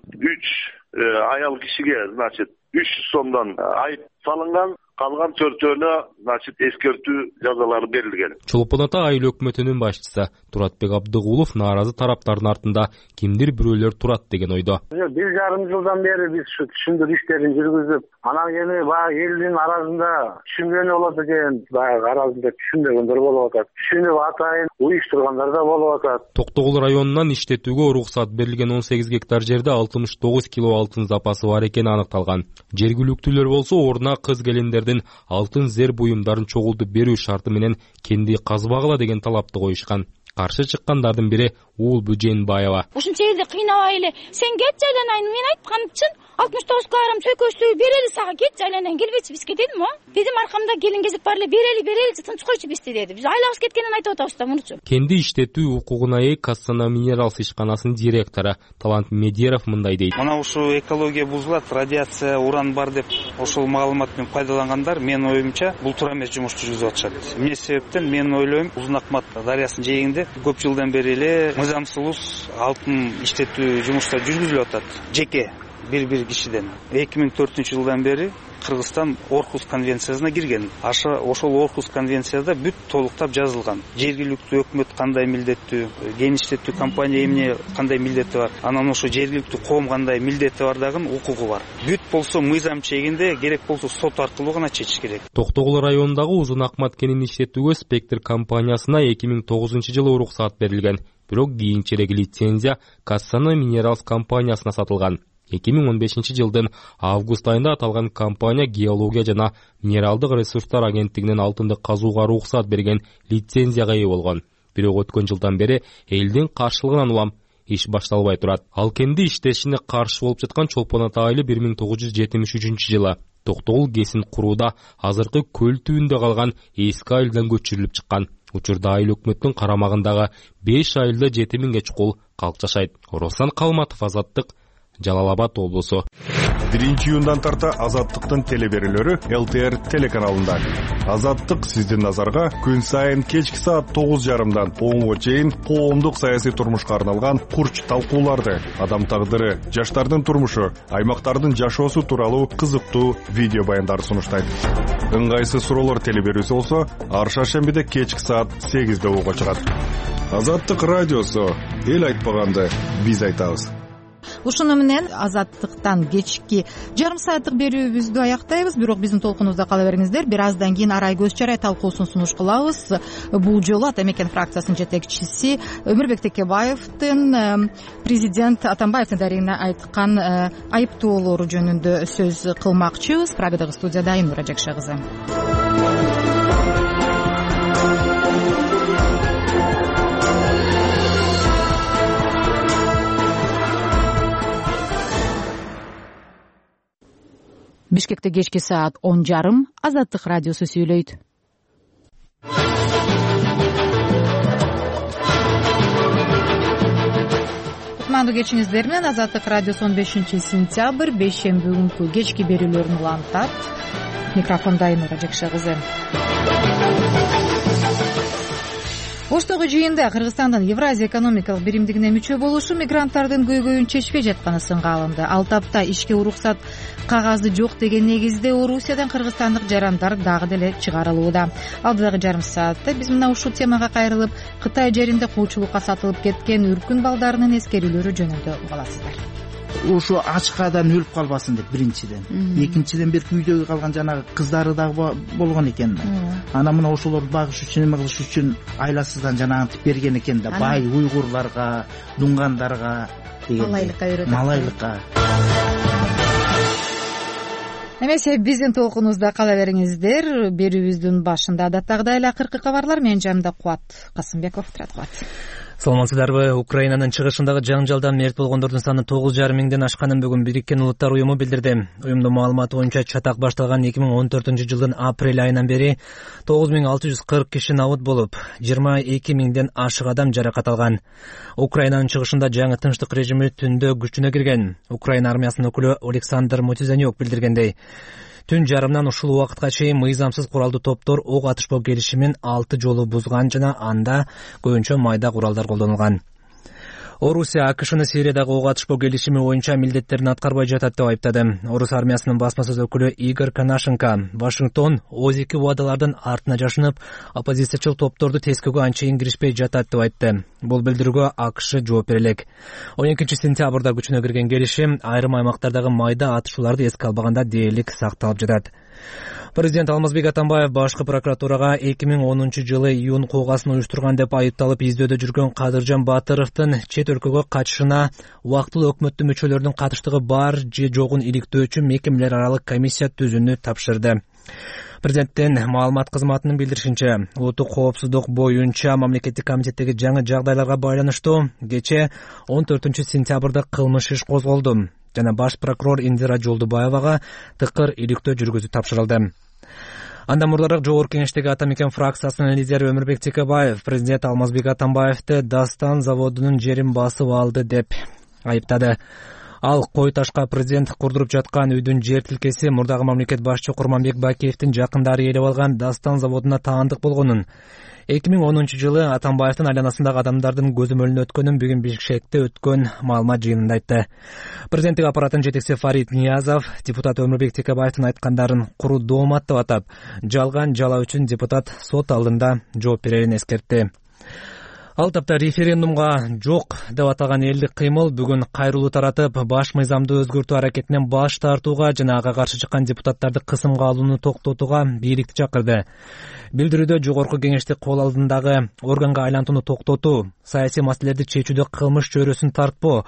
3 аял кишиге, 300 сомдон айып салынган. Калган 4-өөнө, эскертүү жазалары берилген. Чолпон Ата айыл өкмөтүнүн башчысы Туратбек Абдыгулов нааразы тараптардын артында кимдир бирөөлөр турат деген ойдо. 1,5 жылдан бери биз ушу түшүндүрүү иштерин жүргүзүп, анан эми баягы элдин арасында түшүнгөнү болот экен, баягы арасында түшүнбөгөндөр болуп атат. Түшүнүп атайын уюштургандар да болуп атат. Токтогул районунан иштетүүгө уруксат берилген 18 гектар жерде 69 кило алтын запасы бар экени аныкталган. Жергиликтүүлөр болсо ордуна кыз келиндер алтын зер буюмдарын чогултуп берүү шарты менен кенди казбагыла деген талапты коюшкан. Каршы чыккандардын бири Уулбү Жээнбаева. Ушунча элди кыйнабай эле, сен кет жайланайын, мен айтканымчын 69 килограмм чөйкөчтү берели сага, кет жайланайын, келбечи бизге дедим о. Дедим аркамда келин кезип бар эле, берели, тынч койчу бизди деди. Биз айлабыз кеткенин айтып атабыз да мурчу. Кенди иштетүү укугуна ээ Кассана Минералс ишканасынын директору Талант Медеров мындай дейт. Мына ушу экология бузулат, радиация, уран бар деп ошол маалымат менен пайдалангандар, менин оюмча, бул туура эмес жумушту жүргүзүп атышат. Эмне себептен менин ойлойм, Узун Акмат дарыясынын жээгинде көп жылдан бери эле мыйзамсыз алтын иштетүү жумуштар жүргүзүлүп атат. Жеке бир кишиден 2004 жылдан бери Кыргызстан Орхус конвенциясына кирген. Ошол Орхус конвенцияда бүт толуктап жазылган. Жергиликтүү өкмөт кандай милдеттүү, кен иштетүү компания эмне кандай милдети бар, анан ошо жергиликтүү коом кандай милдети бар дагы укугу бар. Бүт болсо мыйзам чегинде, керек болсо сот аркылуу гана чечиш керек. Токтогул районундагы Узун Акмат кенин иштетүүгө Спектр компаниясына 2009 жылы уруксат берилген. Бирок кийинчерээк лицензия Кассана Минералс компаниясына сатылган. 2015 жылдын август айында аталган компания геология жана минералдык ресурстар агенттигинин алтынды казууга уруксат берген лицензияга ээ болгон. Бирок өткөн жылдан бери элдин каршылыгынан улам иш башталбай турат. Ал кенди иштешине каршы болуп жаткан Чолпон Ата айылы 1973 жылы Токтогул КЭСин курууда азыркы көл түбүндө калган эски айылдан көчүрүлүп чыккан. Учурда айыл өкмөттүн карамагындагы 5 айылда 7000ге чукул калк жашайт. Руслан Калматов, Азаттык, Жалал Абад облусу. 1-июндан тарта Азаттыктын телеберүүлөрү ЛТР телеканалында. Азаттык сиздин назарга күн сайын кечки саат 9:30дан 10:00 чейин коомдук саясий турмушка арналган курч талкууларды, адам тагдыры, жаштардын турмушу, аймактардын жашоосу тууралуу кызыктуу видео баяндарды сунуштайт. Ыңгайсыз суроолор телеберүүсү болсо, ар шаршембиде кечки саат 8:00 угуга чыгат. Азаттык радиосу эл айтпаганды биз айтабыз. Ушуну менен Азаттыктан кечки жарым сааттык берүүбүздү аяктайбыз. Бирок биздин толкунубузда кала бериңиздер. Бир аздан кийин арай көз чарай талкуусун сунуш кылабыз. Бул жолу Ата мекен фракциясынын жетекчиси Өмүрбек Текебаевдин президент Атамбаевдин дарегине айткан айыптоолору жөнүндө сөз кылмакчыбыз. Прагадагы студияда Айнура Жакша кызы. Бишкекте кечки саат 10:30 Азаттык радиосу сүйлөйт. Кутмандуу кечиңиздер менен Азаттык радиосу 15-сентябрь бейшемби күнкү кечки берүүлөрүн улантат. Микрофондо Айнура Жакша кызы. Оштогу жыйында Кыргызстандын Евразия экономикалык биримдигине мүчө болушу мигранттардын көйгөйүн чечпей жатканы сынга алынды. Ал тапта ишке уруксат кагазы жок деген негизде Орусиядан кыргызстандык жарандар дагы деле чыгарылууда. Алдыдагы жарым саатта биз мына ушул темага кайрылып, Кытай жеринде куучулукка сатылып кеткен үркүн балдарынын эскерүүлөрү жөнүндө угуп аласыздар. Ошо ачкадан өлүп калбасын деп биринчиден. Экинчиден бир үйдөгү калган жанагы кыздары дагы болгон экен да. Анан мына ошолорду багыш үчүн, эме кылыш үчүн айласыздан жанагынтип берген экен да. Бай уйгурларга, дунгандарга деген малайлыкка үйрөтөт. Малайлыкка. Эмесе биздин толкунубузда кала бериңиздер. Берүүбүздүн башында адаттагыдай эле акыркы кабарлар менен жамда Кубат Касымбеков турат. Кубат. Саламатсыздарбы? Украинанын чыгышындагы жаңжалдан мерт болгондордун саны 9,5 миңден ашканын бүгүн Бириккен Улуттар уюму билдирди. Уюмдун маалыматы боюнча чатак башталган 2014-жылдын апрель айынан бери 9640 киши набыт болуп, 22 миңден ашык адам жаракат алган. Украинанын чыгышында жаңы тынчтык режими түндө күчүнө кирген. Украина армиясынын өкүлү Александр Мотизанюк билдиргендей, түн жарымдан ушул убакытка чейин мыйзамсыз куралдуу топтор ок атышпоо келишимин 6 жолу бузган жана анда көбүнчө майда куралдар колдонулган. Орусия АКШны Сириядагы ок атышпоо келишими боюнча милдеттерин аткарбай жатат деп айыптады. Орус армиясынын басмасөз өкүлү Игорь Конашенко Вашингтон озики убадалардын артына жашынып, оппозициячыл топторду тескөөгө анчейин киришпей жатат деп айтты. Бул билдирүүгө АКШ жооп бере элек. 12-сентябрда күчүнө кирген келишим айрым аймактардагы майда атышууларды эске албаганда дээрлик сакталып жатат. Президент Алмазбек Атамбаев башкы прокуратурага 2010-жылы июнь куугасын уюштурган деп айыпталып издөөдө жүргөн Кадыржан Батыровдун чет өлкөгө качышына убактылуу өкмөттүн мүчөлөрүнүн катыштыгы бар же жогун иликтөөчү мекемелер аралык комиссия түзүүнү тапшырды. Президенттин маалымат кызматынын билдиришинче, улуттук коопсуздук боюнча мамлекеттик комитеттеги жаңы жагдайларга байланыштуу кечээ 14-сентябрда кылмыш иш козголду жана баш прокурор Индира Жолдубаевага тыкыр иликтөө жүргүзүү тапшырылды. Андан мурдараак Жогорку Кеңештеги Ата мекен фракциясынын лидери Өмүрбек Текебаев президент Алмазбек Атамбаевди Дастан заводунун жерин басып алды деп айыптады. Ал Кой Ташка президент курдуруп жаткан үйдүн жер тилкеси мурдагы мамлекет башчы Курманбек Бакиевдин жакындары ээлеп алган Дастан заводуна таандык болгонун, 2010-жылы Атамбаевдин айланасындагы адамдардын көзөмөлүнө өткөнүн бүгүн Бишкекте өткөн маалымат жыйынында айтты. Президенттик аппараттын жетекчиси Фарид Ниязов депутат Өмүрбек Текебаевдин айткандарын куру доомат деп атап, жалган жала үчүн депутат сот алдында жооп берерин эскертти. Ал тапта референдумга жок деп аталган элдик кыймыл бүгүн кайрылуу таратып, баш мыйзамды өзгөртүү аракетинен баш тартууга жана ага каршы чыккан депутаттарды кысымга алууну токтотууга бийликти чакырды. Билдирүүдө Жогорку Кеңештик кол алдындагы органга айлантууну токтотуу, саясий маселелерди чечүүдө кылмыш чөйрөсүн тартпоо,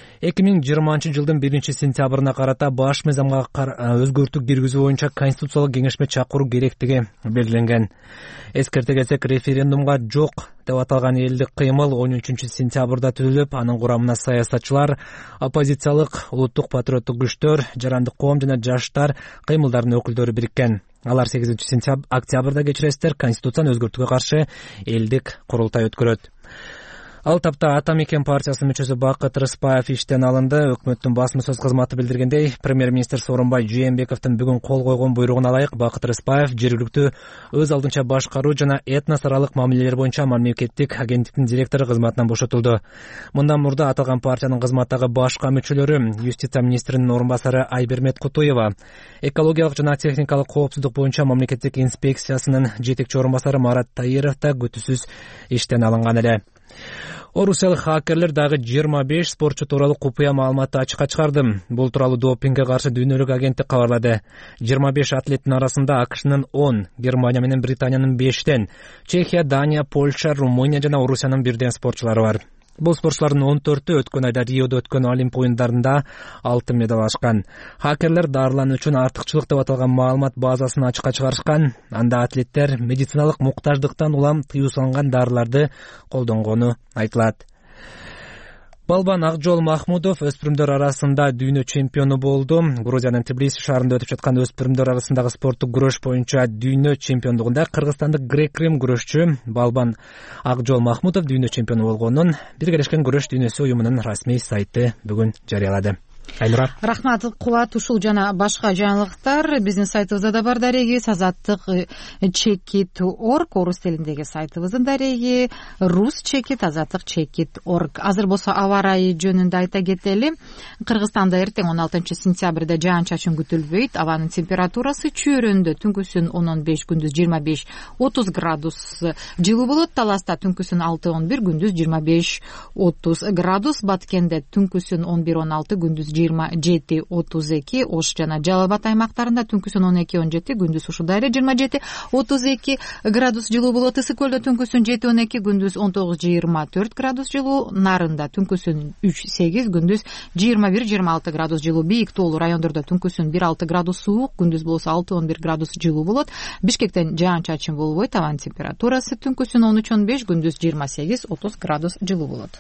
2020-жылдын 1-сентябрына карата баш мыйзамга өзгөртүү киргизүү боюнча конституциялык кеңешме чакыруу керектиги белгиленген. Эскерте кетсек, референдумга жок деп аталган элдик кыймыл 13-сентябрда түзүлүп, анын курамына саясатчылар, оппозициялык, улуттук патриоттук күчтөр, жарандык коом жана жаштар кыймылдарынын өкүлдөрү бириккен. Алар 8-октябрда кечиресиздер конституцияны өзгөртүүгө каршы элдик курултай өткөрөт. Ал тапта Ата мекен партиясынын мүчөсү Бакыт Рыспаев иштен алынды. Өкмөттүн басмасөз кызматы билдиргендей, премьер-министр Сооронбай Жээнбековдун бүгүн кол койгон буйругуна ылайык Бакыт Рыспаев жергиликтүү өз алдынча башкаруу жана этнос аралык мамилелер боюнча мамлекеттик агенттиктин директору кызматынан бошотулду. Мындан мурда аталган партиянын кызматтагы башка мүчөлөрү юстиция министринин орун басары Айбермет Кутуева, экологиялык жана техникалык коопсуздук боюнча мамлекеттик инспекциясынын жетекчи орун басары Марат Таиров да күтүүсүз иштен алынган эле. Орусиялык хакерлер дагы 25 спортчу тууралуу купуя маалыматты ачыкка чыгарды. Бул тууралуу допингге каршы дүйнөлүк агенттик кабарлады. 25 атлеттин арасында АКШнын 10, Германия менен Британиянын 5тен, Чехия, Дания, Польша, Румыния жана Орусиянын 1ден спортчулары бар. Бул спортчулардын 14-ü өткөн айда Риодо өткөн Олимп оюндарында алтын медаль алышкан. Хакерлер дарылануу үчүн артыкчылык деп аталган маалымат базасын ачыкка чыгарышкан. Анда атлеттер медициналык муктаждыктан улам тыюу салынган дарыларды колдонгону айтылат. Балбан Акжол Махмудов өспүрүмдөр арасында дүйнө чемпиону болду. Грузиянын Тбилиси шаарында өтүп жаткан өспүрүмдөр арасындагы спорттук күрөш боюнча дүйнө чемпиондугунда кыргызстандык грек-рим күрөшчү Балбан Акжол Махмудов дүйнө чемпиону болгонун Биргелешкен күрөш дүйнөсү уюмунун расмий сайты бүгүн жарыялады. Айнура. Рахмат Кулат, ушул жана башка жаңылыктар биздин сайтыбызда да бар дареги, азаттык chekit.org, орус тилиндеги сайтыбыздын дареги, рус chekit, азаттык chekit.org. Азыр болсо аба ырайы жөнүндө айта кетели. Кыргызстанда эртең 16-сентябрда жаан-чачын күтүлбөйт. Абанын температурасы чөйрөндө түнкүсүн 10-15, күндүз 25-30 градус жылуу болот. Таласта түнкүсүн 6-11, күндүз 25-30 градус. Баткенде түнкүсүн 11-16, күндүз 27-32, Ош жана Жалал Абад аймактарында түнкүсүн 12-17, күндүз ушундай эле 27-32 градус жылуу болот. Ысык көлдө түнкүсүн 7-12, күндүз 19-24 градус жылуу. Нарында түнкүсүн 3-8, күндүз 21-26 градус жылуу. Бийик тоолуу райондордо түнкүсүн 1-6 градус суук, күндүз болсо 6-11 градус жылуу болот. Бишкектен жаан-чачын болбойт. Абанын температурасы түнкүсүн 13-15, күндүз 28-30 градус жылуу болот.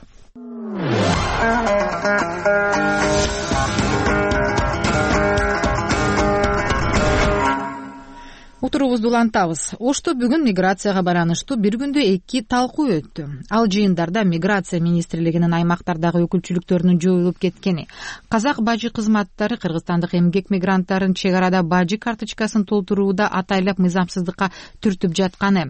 Утурубузду улантабыз. Ошто бүгүн миграцияга байланыштуу бир күндө 2 талкуу өттү. Ал жыйындарда миграция министрлигинин аймактардагы өкүлчүлүктөрүнүн жоюлуп кеткени, казак бажы кызматтары кыргызстандык эмгек мигранттарын чек арада бажы карточкасын толтурууда атайлап мыйзамсыздыкка түртүп жатканы,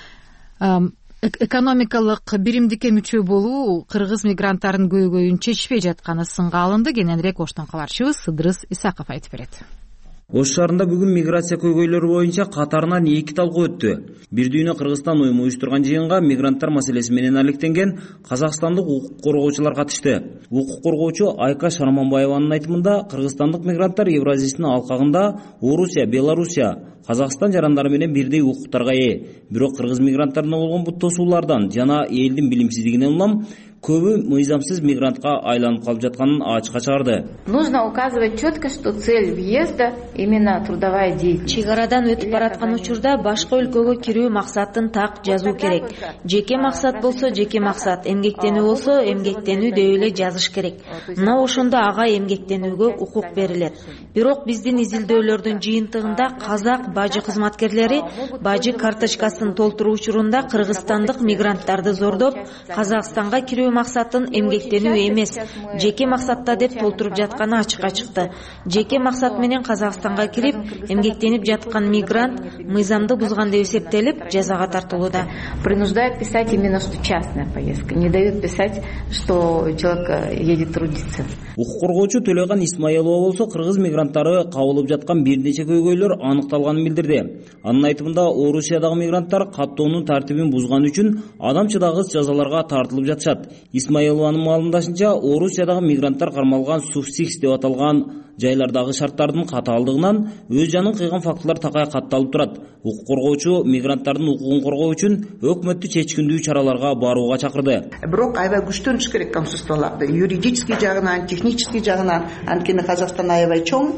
экономикалык биримдикке мүчө болуу кыргыз мигранттарынын көйгөйүн чечпей жатканы сынга алынды. Кененирээк Оштон кабарчыбыз Сыдырыс Исаков айтып берет. Ош шаарында бүгүн миграция көйгөйлөрү боюнча катарынан 2 талкуу өттү. Бир дүйнө Кыргызстан уюму уюштурган жыйынга мигранттар маселеси менен алектенген казакстандык укук коргоочулар катышты. Укук коргоочу Айка Шараманбаеванын айтымында кыргызстандык мигранттар Евразиянын алкагында Орусия, Белоруссия, Казакстан жарандары менен бирдей укуктарга ээ. Бирок кыргыз мигранттарына болгон бут тосуулардан жана элдин билимсиздигинен улам көбү мыйзамсыз мигрантка айланып калып жатканын ачыкка чыгарды. Нужно указывать четко, что цель въезда именно трудовая деятельность. Чек арадан өтүп бараткан учурда башка өлкөгө кирүү максатын так жазуу керек. Жеке максат болсо жеке максат, эмгектенүү болсо эмгектенүү деп эле жазыш керек. Мына ошондо ага эмгектенүүгө укук берилет. Бирок биздин изилдөөлөрдүн жыйынтыгында казак бажы кызматкерлери бажы карточкасын толтуруу учурунда кыргызстандык мигранттарды зордоп, Казакстанга кирүү максатын эмгектенүү эмес, жеке максатта деп толтуруп жатканы ачыкка чыкты. Жеке максат менен Казакстанга кирип, эмгектенип жаткан мигрант мыйзамды бузган деп эсептелип, жазага тартылууда. Принуждают писать именно, что частная поездка, не дают писать, что человек едет трудиться. Укук коргоочу Төлөган Исмаилова болсо кыргыз мигранттары кабылып жаткан бир нече көйгөйлөр аныкталганын билдирди. Анын айтымында Орусиядагы мигранттар каттоонун тартибин бузган үчүн адам чыдагыс жазаларга тартылып жатышат. Исмаилованын маалымдашынча, Орусиядагы мигранттар кармалган субсикс деп аталган жайлардагы шарттардын катаалдыгынан өз жанын кыйган фактылар такай катталып турат. Укук коргоочу мигранттардын укугун коргоо үчүн өкмөттү чечкиндүү чараларга барууга чакырды. Бирок аябай күчтөнүш керек консульстволорду, юридический жагынан, технический жагынан, анткени Казакстан аябай чоң,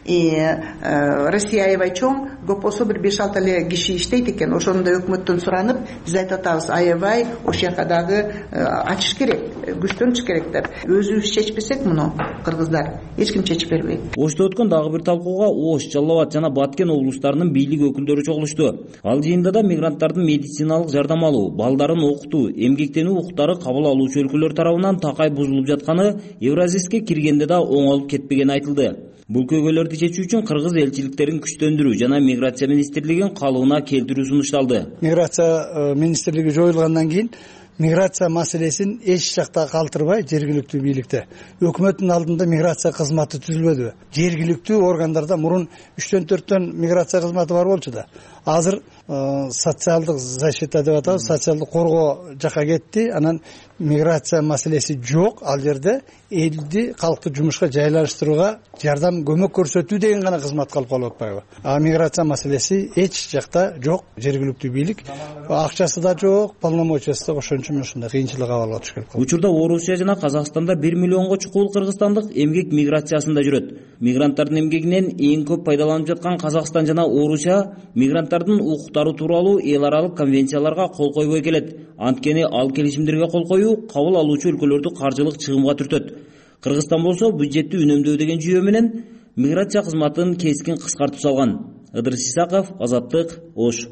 Россия аябай чоң, көп болсо бир 5-6 эле киши иштейт экен. Ошондо өкмөттөн суранып, биз айтып атабыз, аябай ошол жака дагы ачыш керек, күчтөнүш керек деп. Өзүбүз чечпесек муну кыргыздар эч ким чечип бербейт. Ошто өткөн дагы бир талкууга Ош, Жалал Абад жана Баткен облустарынын бийлик өкүлдөрү чогулушту. Ал жыйында да мигранттардын медициналык жардам алуу, балдарын окутуу, эмгектенүү укуктары кабыл алуучу өлкөлөр тарабынан такай бузулуп жатканы, Евразиске киргенде да оңолуп кетпегени айтылды. Бул көйгөйлөрдү чечүү үчүн кыргыз элчиликтерин күчтөндүрүү жана миграция министрлигин калыбына келтирүү сунушталды. Миграция министрлиги жоюлгандан кийин миграция маселесин эч жакта калтырбай жергиликтүү бийликте өкмөттүн алдында миграция кызматы түзүлбөдүбү? Жергиликтүү органдарда мурун 3-4 миграция кызматы бар болчу да. Азыр социалдык защита деп атабыз, социалдык коргоо жака кетти. Анан миграция маселеси жок ал жерде. Элди калкты жумушка жайлаштырууга жардам көмөк көрсөтүү деген гана кызмат кылып калып атпайбы? Миграция маселеси эч жакта жок. Жергиликтүү бийлик акчасы да жок, полномочиясы да ошон үчүн ушундай кыйынчылык абалга түшүп калып. Учурда Орусия жана Казакстанда 1 миллионго чукул кыргызстандык эмгек миграциясында жүрөт. Мигранттардын эмгегинен эң көп пайдаланып жаткан Казакстан жана Орусия мигранттардын укуктары тууралуу эл аралык конвенцияларга кол койбой келет. Анткени ал келишимдерге кол коюу кабыл алуучу өлкөлөрдү каржылык чыгымга түртөт. Кыргызстан болсо бюджетти үнөмдөө деген жүйө менен миграция кызматын кескин кыскартып салган. Ыдырыс Исаков, Азаттык, Ош.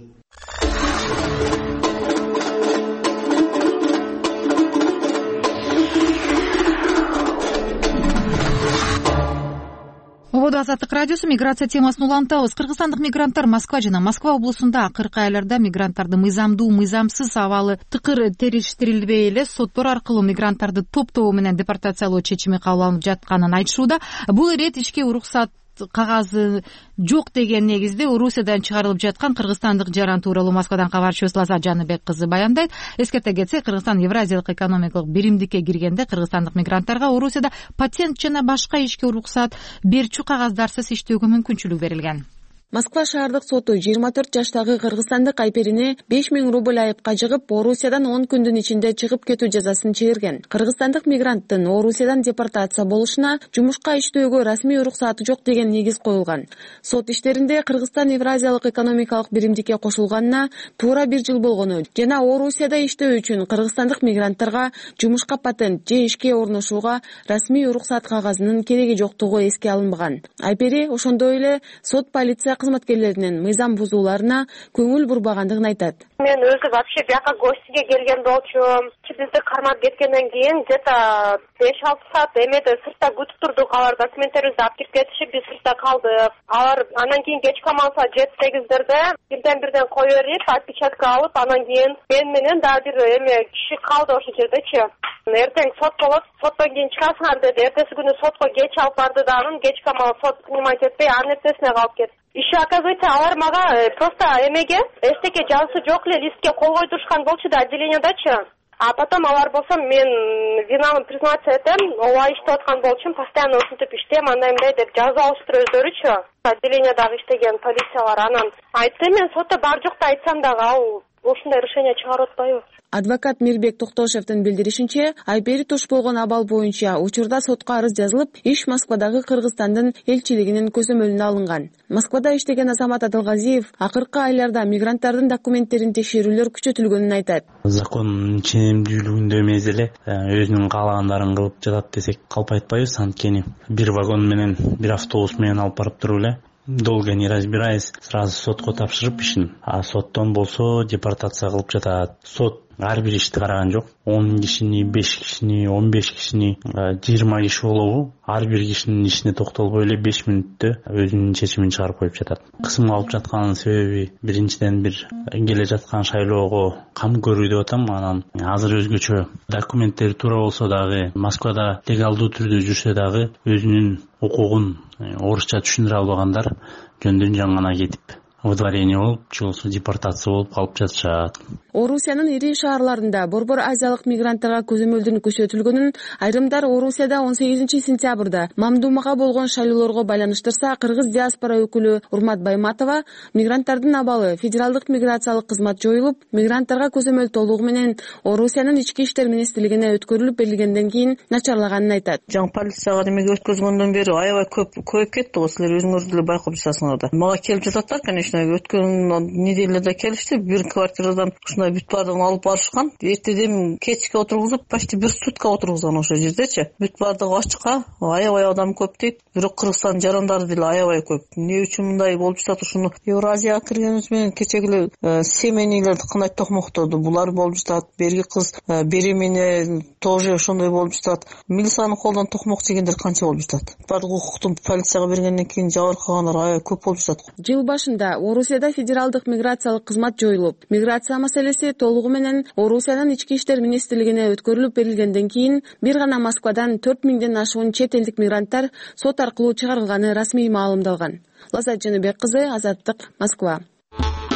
Ободо Азаттык радиосу миграция темасын улантабыз. Кыргызстандык мигранттар Москва жана Москва облусунда акыркы айларда мигранттардын мыйзамдуу, мыйзамсыз абалы тыкыр териштирилбей эле соттор аркылуу мигранттарды топтоо менен депортациялоо чечими кабыл алынып жатканын айтышууда. Бул ирет ишке уруксат кагазы жок деген негизде Орусиядан чыгарылып жаткан кыргызстандык жаран тууралуу Москвадан кабарчыбыз Лаза Жаныбек кызы баяндайт. Эскерте кетсек, Кыргызстан Евразиялык экономикалык биримдикке киргенде кыргызстандык мигранттарга Орусияда патент жана башка ишке уруксат берчү кагаздарсыз иштөөгө мүмкүнчүлүк берилген. Москва шаардык соту 24 жаштагы кыргызстандык Айперини 5000 рубль айыпка жыгып, Орусиядан 10 күндүн ичинде чыгып кетүү жазасын чыгарган. Кыргызстандык мигранттын Орусиядан депортация болушуна жумушка иштөөгө расмий уруксаты жок деген негиз коюлган. Сот иштеринде Кыргызстан Евразиялык экономикалык биримдикке кошулганына туура 1 жыл болгону жана Орусияда иштөө үчүн кыргызстандык мигранттарга жумушка патент же ишке орношууга расмий уруксат кагазынын кереги жоктугу эске алынбаган. Айпери ошондой эле сот полиция кызматкерлеринин мыйзам бузууларына көңүл бурбагандыгын айтат. Мен өзү вообще бияка гостиге келген болчумун. Бизди кармап кеткенден кийин где-то 5-6 саат эмеде сыртта күтүп турдук. Алар документтерибизди алып кирип кетишип, биз сыртта калдык. Алар анан кийин кеч камалса 7-8дерде бирден кое берип, отпечатка алып, анан кийин мен менен дагы бир киши калды ошол жердечи. Эртең сот болот, соттон кийин чыгасыңар деди. Эртеси күнү сотко кеч алып барды да анан кеч камал сот принимать этпей, анын эртесине калып кетти. Иши, оказывается, алар мага просто эмеге эчтеке жазысы жок эле листке кол койдурушкан болчу да отделениядачы. А потом алар болсо мен винамын признаться этем, ооба иштеп аткан болчумун, постоянно ушинтип иштейм, андай мындай деп жазып алыштыр өздөрүчү. Отделениядагы иштеген полициялар анан айтты, мен сотто бар жокто айтсам дагы ал ушундай решение чыгарып атпайбы. Адвокат Мирбек Токтошевдин билдиришинче, Айпери туш болгон абал боюнча учурда сотко арыз жазылып, иш Москвадагы Кыргызстандын элчилигинин көзөмөлүнө алынган. Москвада иштеген Азамат Адылгазиев акыркы айларда мигранттардын документтерин текшерүүлөр күчөтүлгөнүн айтат. Закондун ченемдүүлүгүндө эмес эле өзүнүн каалагандарын кылып жатат десек калп айтпайбыз, анткени бир вагон менен, бир автобус менен алып барып туруп эле долго не разбираясь, сразу сотко тапшырып ишин. А соттон болсо депортация кылып жатат. Сот ар бир ишти караган жок. 10 кишини, 5 кишини, 15 кишини, 20 киши болобу? Ар бир кишинин ишине токтолбой эле 5 мүнөттө өзүнүн чечимин чыгарып коюп жатат. Кысымга алып жатканын себеби биринчиден бир келе жаткан шайлоого кам көрүү деп атам. Анан азыр өзгөчө документтери туура болсо дагы, Москвада легалдуу түрдө жүрсө дагы өзүнүн укугун орусча түшүндүрө албагандар жөндөн жөн гана кетип выдворение болуп, же болбосо депортация болуп калып жатышат. Орусиянын ири шаарларында борбор азиялык мигранттарга көзөмөлдүн күчөтүлгөнүн айрымдар Орусияда 18 сентябрда Мамдумага болгон шайлоолорго байланыштырса, кыргыз диаспора өкүлү Урмат Байматова мигранттардын абалы федералдык миграциялык кызмат жоюлуп, мигранттарга көзөмөл толугу менен Орусиянын ички иштер министрлигине өткөрүлүп берилгенден кийин начарлаганын айтат. Жаңы полицияга демеге өткөзгөндөн бери аябай көбөйүп кетти го, силер өзүңөр деле байкап жатасыңар да. Мага келип жатат, конечно, өткөн неделяда келишти, бир квартирадан ушундай бүт баардыгын алып барышкан. Эртеден кечке отургузуп, почти бир сутка отургузган ошол жердечи. Бүт баардыгы ачыкка, аябай адам көп дейт. Бирок Кыргызстан жарандары деле аябай көп. Эмне үчүн мындай болуп жатат? Ушуну Евразияга киргенибиз менен кечеги семейнийлерди кандай токмоктоду, булар болуп жатат. Берги кыз беремене тоже ошондой болуп жатат. Милициянын колдон токмок жегендер канча болуп жатат? Баардык укукту полицияга бергенден кийин жабыркагандар аябай көп болуп жатат. Жыл башында Орусияда федералдык миграциялык кызмат жоюлуп, миграция маселеси толугу менен Орусиянын ички иштер министрлигине өткөрүлүп берилгенден кийин бир гана Москвадан 4000ден ашуун чет элдик мигранттар сот аркылуу чыгарылганы расмий маалымдалган. Лаза Жаныбек кызы, Азаттык, Москва.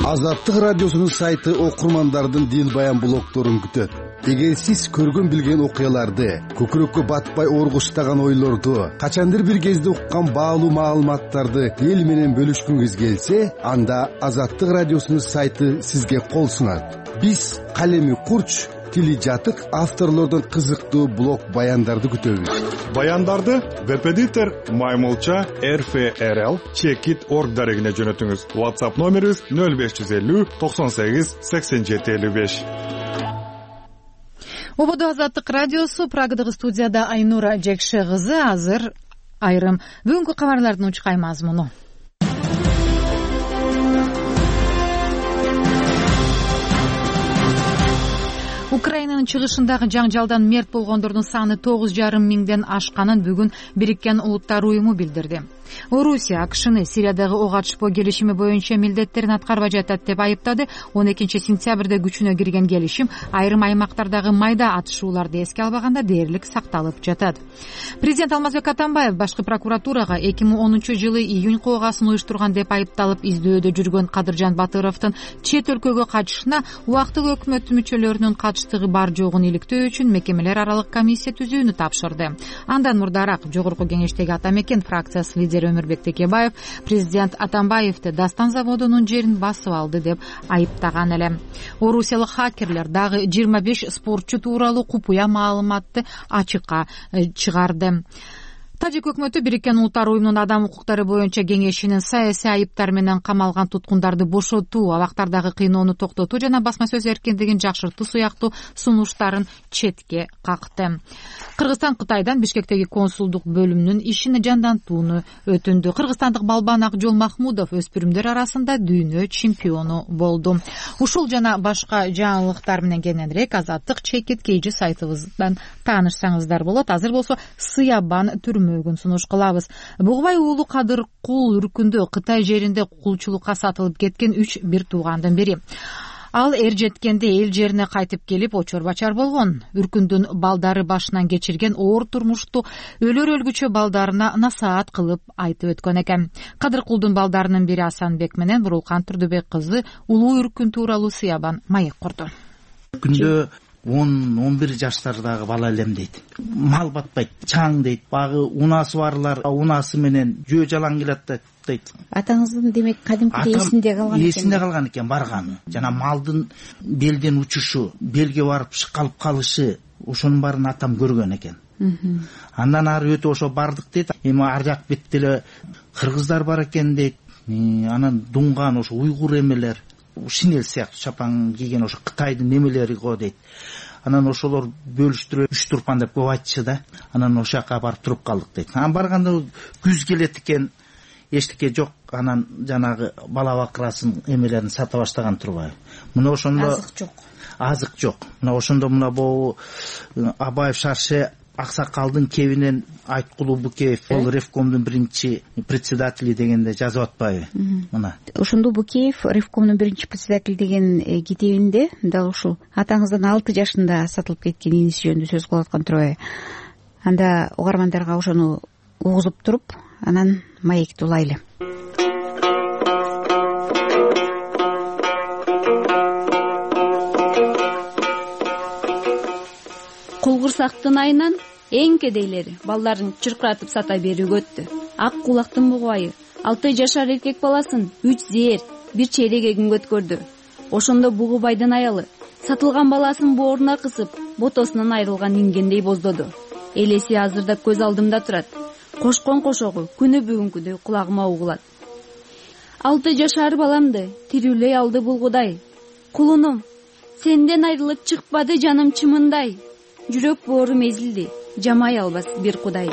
Азаттык радиосунун сайты окурмандардын дил баян блогдорун күтөт. Эгер сиз көргөн билген окуяларды, көкүрөккө батпай оргуштаган ойлорду, качандыр бир кезде уккан баалуу маалыматтарды эл менен бөлүшкүңүз келсе, анда Азаттык радиосунун сайты сизге кол сунат. Биз калеми курч, тили жатык авторлордон кызыктуу блог баяндарды күтөбүз. Баяндарды веб-эдитор Маймылча RFRL Checkit.org дарегине жөнөтүңүз. WhatsApp номерибиз 0550 98 87 55. Ободо Азаттык радиосу, Прагадагы студияда Айнура Жекше кызы. Азыр айрым бүгүнкү кабарлардын учкай мазмуну. Украинанын чыгышындагы жаңжалдан мерт болгондордун саны 9,5 миңден ашканын бүгүн Бириккен Улуттар уюму билдирди. Орусия АКШны Сириядагы ок атышпоо келишими боюнча милдеттерин аткарбай жатат деп айыптады. 12-сентябрда күчүнө кирген келишим айрым аймактардагы майда атышууларды эске албаганда дээрлик сакталып жатат. Президент Алмазбек Атамбаев башкы прокуратурага 2010-жылы июнь коогасын уюштурган деп айыпталып издөөдө жүргөн Кадыржан Батыровдун чет өлкөгө качышына убактылуу өкмөт мүчөлөрүнүн катыштыгы бар жогун иликтөө үчүн мекемелер аралык комиссия түзүүнү тапшырды. Андан мурдараак Жогорку Кеңештеги Атамекен фракциясы лидери Өмүрбек Текебаев президент Атамбаевди Дастан заводунун жерин басып алды деп айыптаган эле. Орусиялык хакерлер дагы 25 спортчу тууралуу купуя маалыматты ачыкка чыгарды. Тажик өкмөтү Бириккен Улуттар уюмунун адам укуктары боюнча кеңешинин саясий айыптар менен камалган туткундарды бошотуу, абактардагы кыйноону токтотуу жана басма сөз эркиндигин жакшыртуу сыяктуу сунуштарын четке какты. Кыргызстан Кытайдан Бишкектеги консулдук бөлүмүнүн ишин жандантууну өтүндү. Кыргызстандык балбан Акжол Махмудов өспүрүмдөр арасында дүйнө чемпиону болду. Ушул жана башка жаңылыктар менен кененирээк Азаттык Checkit KG сайтыбыздан таанышсаңыздар болот. Азыр болсо Сыябан түрмөгүн сунуш кылабыз. Бугубай уулу Кадыр Кул үркүндө Кытай жеринде кулчулукка сатылып кеткен 3 бир туугандын бири. Ал эр жеткенде эл жерине кайтып келип очор бачар болгон. Үркүндүн балдары башынан кечирген оор турмушту өлөр өлгүчө балдарына насаат кылып айтып өткөн экен. Кадыр Кулдун балдарынын бири Асанбек менен Бурулкан Турдубек кызы улуу үркүн тууралуу Сыябан маек курду. Күндө 10-11 жаштардагы бала элем дейт. Мал батпайт, чаң дейт. Багы унасы барлар, унасы менен жөө жалаң келет дейт. Атаңыздын демек кадимкиде эсинде калган экен. Эсинде калган экен барганы. Жана малдын белден учушу, белге барып шыкалып калышы, ошонун баарын атам көргөн экен. Андан ары өтө ошо бардык дейт. Эми ар жак бетте эле кыргыздар бар экен дейт. Анан дунган ошо уйгур эмелер, шинел сыяктуу чапан кийген ошо Кытайдын немелери го дейт. Анан ошолор бөлүштүрүп 3 турпан деп көп айтчы да. Анан ошол жака барып туруп калдык дейт. Анан барганда күз келет экен, эчтеке жок. Анан жанагы бала бакырасын эмелерин сата баштаган турбайбы. Мына ошондо азык жок. Мына ошондо мына бу Абаев шаршы Аксакалдын кебинен Айткулуу Букеев, ол Ревкомдун биринчи председатели дегенде жазып атпайбы? Мына. Ошондо Букеев Ревкомдун биринчи председатели деген китебинде дал ушул атаңыздын 6 жашында сатылып кеткен иниси жөнүндө сөз кылып аткан турбайбы? Анда угармандарга ошону угузуп туруп, анан маекти улайлы. Кулгурсактын айынан эң кедейлери балдарын чыркыратып сата берүүгө өттү. Ак кулактын бугубайы 6 жашар эркек баласын 3 зээр, 1 чейрек эгингө өткөрдү. Ошондо бугубайдын аялы сатылган баласын бооруна кысып, ботосунан айрылган ингендей боздоду. Элеси азырда көз алдымда турат. Кошкон кошогу күнү бүгүнкүдөй кулагыма угулат. 6 жашар баламды тирүүлөй алды бул Кудай. Кулунум, сенден айрылып чыкпады жаным чымындай. Жүрөк боорум эзилди, жамай албас бир Кудай.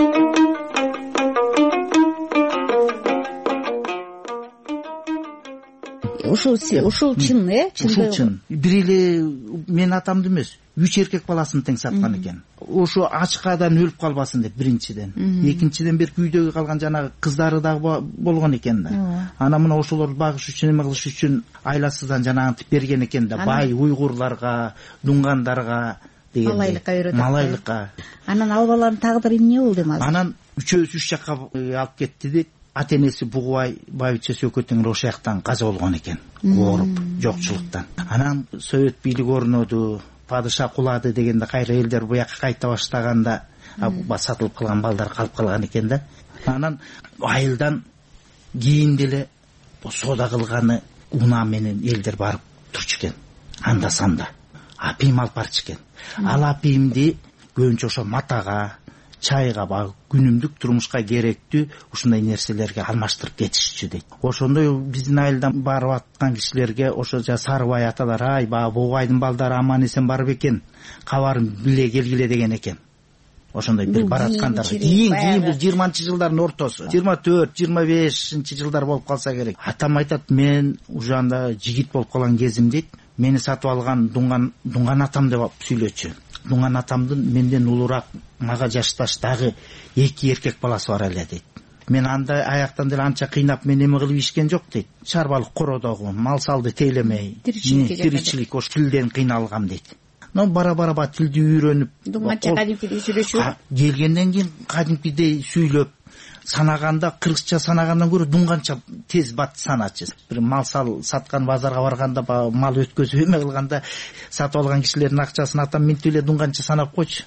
Ушул чын, Ушул чын. Бир эле мен атамды эмес, 3 эркек баласын тең саткан экен. Ошо ачкадан өлүп калбасын деп биринчиден. Экинчиден бир күйдөгү калган жанагы кыздары дагы болгон экен да. Анан мына ошолорду багыш үчүн, эме кылыш үчүн айласыздан жанагынтип берген экен да. Бай уйгурларга, дунгандарга деген. Малайлыкка. Анан ал баланын тагдыры эмне болду эми азыр? Анан үчөөсү 3 жакка алып кетти дейт. ата энеси бугубай байбичеси экөө тең ошол жактан каза болгон экен, ооруп жокчулуктан. Анан совет бийлиги орноду, падыша кулады дегенде кайра элдер буяка кайта баштаганда сатылып калган балдар калып калган экен да. Анан айылдан кийин деле соода кылганы унаа менен элдер барып турчу экен. Анда санда апийим алып барчу экен. Ал апийимди көбүнчө ошо матага, чайга, баягы күнүмдүк турмушка керектүү ушундай нерселерге алмаштырып кетишчү дейт. Ошондой биздин айылдан барып аткан кишилерге ошо Сарыбай аталар, ай баягы бугайдын балдары аман эсен барып экен, кабарын биле келгиле деген экен. Ошондой бир бараткандар. Кийин бул 20-жылдардын ортосу, 24-25 жылдар болуп калса керек. Атам айтат, мен уже анда жигит болуп калган кезим дейт. Мени сатып алган Дунган атам деп сүйлөчү. Дунган атамдын менден улураак, мага жашташ дагы 2 эркек баласы бар эле дейт. Мен анда аяктан деле анча кыйнап мен эме кылып ишкен жок дейт. Чарбалык кородогу, мал салды тейлемей, тиричилик ош тилден кыйналгам дейт. Но бара тилди үйрөнүп, дуңганча кадимкидей сүйлөшүп, келгенден кийин кадимкидей сүйлөп, санаганда кыргызча санагандан көрө дуңганча тез бат саначы. Бир мал саткан базарга барганда, мал өткөзүп эме кылганда сатып алган кишилердин акчасын атам минтип эле дуңганча санап койчу.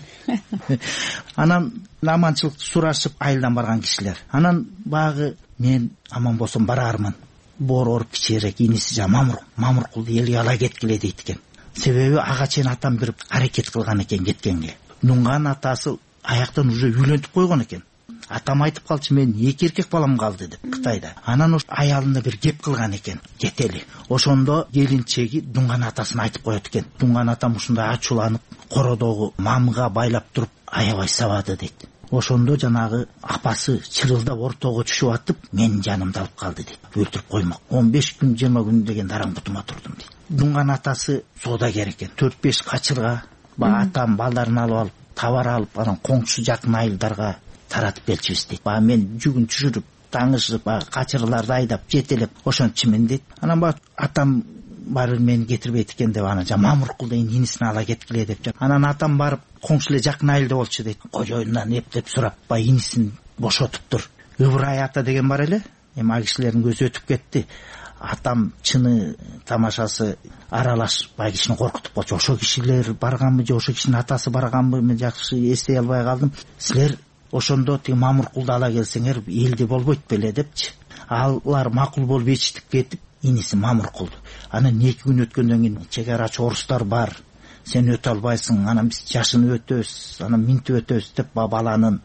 Анан аманчылыкты сурашып айылдан барган кишилер. Анан багы мен аман болсом барармын. Борор кичирээк иниси жа Мамуркулду элге ала кеткиле дейт экен. Себеби ага чейин атам бир аракет кылган экен кеткенге. Дунган атасы аяктан уже үйлөнтүп койгон экен. Атам айтып калчу, мен 2 эркек балам калды деп Кытайда. Анан ош аялында бир кеп кылган экен, кетели. Ошондо келинчеги Дунган атасын айтып коет экен. Дунган атам ушундай ачууланып, кородогу мамыга байлап туруп аябай сабады дейт. Ошондо жанагы апасы чырылдап ортого түшүп атып, менин жанымды алып калды дейт. Өлтүрүп коймок. 15 күн 20 күн деген дараң бутума турдум дейт. Дунган атасы соодагер экен. 4-5 качырга атам балдарын алып товар алып, анан коңшу жакын айылдарга таратып келчүбүз дейт. Мен жүгүн түшүрүп, таңышып, качырларды айдап, жетелеп, ошончумен дейт. Анан атам барып мени кетирбейт экен деп, анан Мамуркул деген инисин ала кеткиле деп. Анан атам барып, коңшу эле жакын айылда болчу дейт. Кожоюндан эптеп сурап, инисин бошотуптур. Ыбырай ата деген бар эле. Эми ал кишилердин көзү өтүп кетти. Атам чыны тамашасы аралаш кишини коркутуп болчу. Ошо кишилер барганбы же ошо кишинин атасы барганбы, мен жакшы эстей албай калдым. Силер ошондо тиги Мамуркулду ала келсеңер элди болбойт беле депчи. Алар макул болуп ичтип кетип, иниси Мамуркулду. Анан 2 күн өткөндөн кийин чек арачы орустар бар. Сен өтө албайсың, анан биз жашыны өтөбүз, анан минтип өтөбүз деп баланын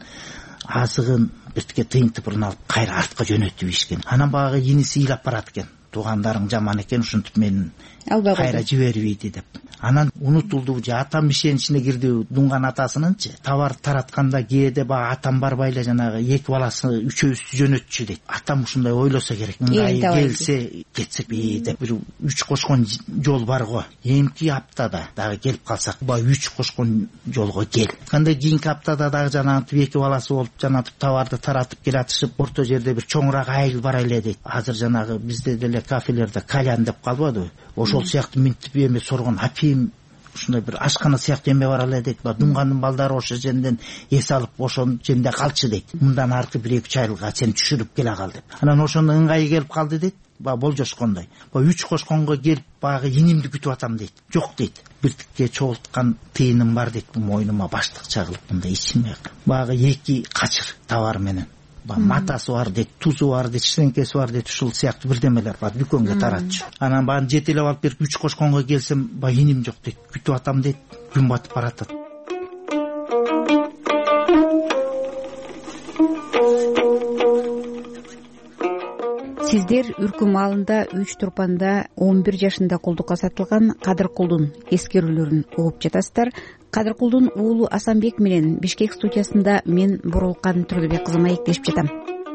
азыгын биртке тыйынтыпырын алып кайра артка жөнөтүп ишкен. Анан багы иниси ыйлап барат экен. Туугандарың жаман экен, ушинтип мени кайра жибербейди деп. Анан унутулду же атам ишеничине кирди Дунган атасынынчы. Товар таратканда кээде атам барбай эле жанагы 2 баласы үчөөбүздү жөнөтчү дейт. Атам ушундай ойлосо керек. Келсе кетсек деп бир 3 кошкон жол бар го. Эмки аптада дагы келип калсак, 3 кошкон жолго кел. Кандай кийинки аптада дагы жанагы 2 баласы болуп жанатып товарды таратып келатышып, орто жерде бир чоңураак айыл бар эле дейт. Азыр жанагы бизде деле кафелерде калян деп калбадыбы? Ошол сыяктуу минтип эме соргон апийим ушундай бир ашкана сыяктуу эме бар эле дейт. Дунгандын балдары ошо жерден эс алып ошол жерде калчы дейт. Мындан аркы 1-2 айылга сен түшүрүп келе кал деп. Анан ошондо ыңгайы келип калды дейт. Болжошкондой. 3 кошконго келип багы инимди күтүп атам дейт. Жок дейт. Биртикке чогулткан тыйыным бар дейт. Мойнума баштыкча кылып мындай ичиме. Багы 2 качыр товар менен. Матасы бар дейт, тузу бар дейт, ширенкеси бар дейт, ушул сыяктуу бирдемелер бар, дүкөнгө таратчу. Анан баарын жетелеп алып берип 3 кошконго келсем, иним жок дейт, күтүп атам дейт, күн батып баратат. Сиздер Үркү маалында 3 турпанда 11 жашында кулдукка сатылган Кадыркулдун эскерүүлөрүн угуп жатасыздар. Кадыркулдун уулу Асанбек менен Бишкек студиясында мен Бурулкан Турдубек кызы маектешип жатам.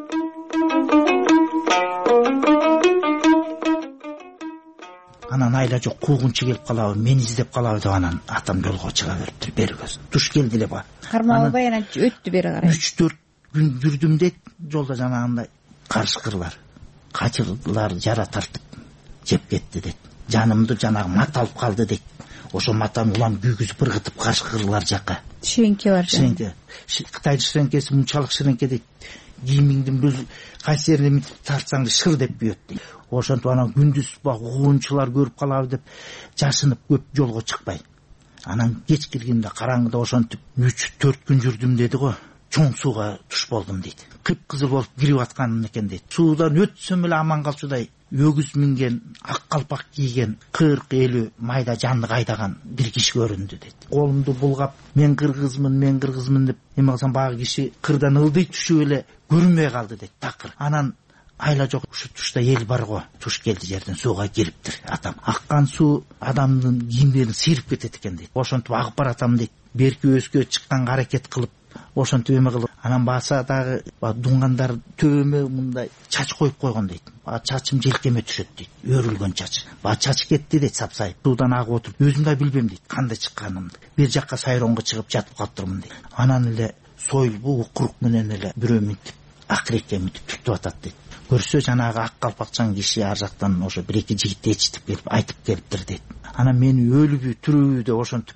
Анан айла жок, куугунчу келип калабы, мени издеп калабы деп анан атам жолго чыга бериптир, бергөз. Туш келди эле ба. Кармап албай анан өттү бери карай. 3-4 күн жүрдүм дейт, жолдо жанагындай карышкырлар, качырлар жара тартып жеп кетти дейт. Жанымды жанагы мат алып калды дейт. Ошо матаны улам күйгүзүп ыргытып карышкырлар жакка. Ширенке бар. Ширенке. Кытайдын ширенкеси мунчалык ширенке дейт. кийимиңдин кайсы жерине мынтип тартсаң да шыр деп күйөт дейт. Ошентип анан күндүз угуунчулар көрүп калабы деп жашынып көп жолго чыкпай. Анан кеч киргенде караңгыда ошентип 3-4 күн жүрдүм деди го. Чоң сууга туш болдум дейт. Кыпкызыл болуп кирип атканым экен дейт. Суудан өтсөм эле аман калчудай өгүз минген, ак калпак кийген, 40-50 майда жандык айдаган бир киши көрүндү дейт. Колумду булгап, мен кыргызмын деп эме кылсам багы киши кырдан ылдый түшүп эле көрүнбөй калды дейт. Такыр. Анан айла жок, ушу тушта эл бар го. Туш келди жерден сууга кириптир. Атам аккан суу адамдын кийимдерин сыйрып кетет экен дейт. Ошентип агып баратам дейт. Берки өзгө чыкканга аракет кылып, ошентип эме кылып, анан баса дагы дуңгандар төбөмө мындай чач коюп койгон дейт. Чачым желкеме түшөт дейт. Өрүлгөн чач. Чач кетти дейт, сапсайып. Суудан агып отуруп, өзүм да билбем дейт кандай чыкканымды. Бир жакка сайроңго чыгып жатып калыптырмын дейт. Анан эле сойлбу укурук менен эле бирөө мынтип акырекке мынтип түртүп атат дейт. Көрсө жанагы ак калпакчан киши ар жактан ошо 1-2 жигит ээрчитип келип айтып келиптир дейт. Анан мени өлүбү тирүүбү деп ошентип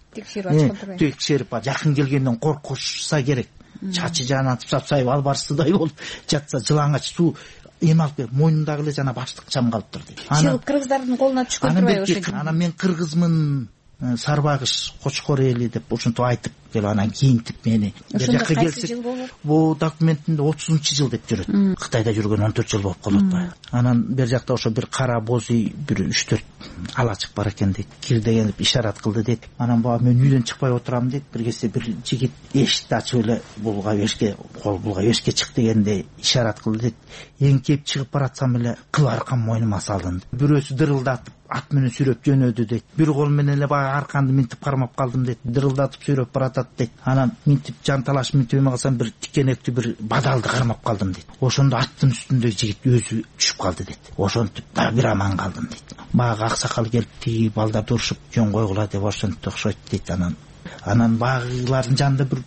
текшерип жакын келгенден коркушса керек. Чачы жанатып сапсайып албарсыздай болуп жатса, жылаңач суу эме алып келип мойнундагы эле жана баштык чам калыптыр дейт. Чыгып кыргыздардын колуна түшкөн турбайбы ошо? Анан мен кыргызмын, Сарбагыш Кочкор эли деп ошентип айтып келип анан кийинтип мени бир жакка келсек, бул документинде 30-жыл деп жүрөт. Кытайда жүргөн 14 жыл болуп калып атпайбы? Анан бер жакта ошо бир кара боз үй, бир 3-4 алачык бар экен дейт. Кир дегенип ишарат кылды дейт. Анан бага мен үйдөн чыкпай отурам дейт. Бир кезде бир жигит эшикти ачып эле булга эшикке, кол булга эшикке чык дегенде ишарат кылды дейт. Эңкеп чыгып баратсам эле кыл аркам мойнума салдым. Бирөөсү дырылдатып ат менен сүйрөп жөнөдү дейт. Бир кол менен эле баягы арканды мынтип кармап калдым дейт. Дырылдатып сүйрөп баратат дейт. Анан мынтип жанталаш мынтип эме кылсам бир тикенектүү бир бадалды кармап калдым дейт. Ошондо аттын үстүндөгү жигит өзү түшүп калды дейт. Ошентип дагы бир аман калдым дейт. Баягы аксакал келип тиги балдар турушуп жөн койгула деп ошентип окшойт дейт. Анан багылардын жанында бир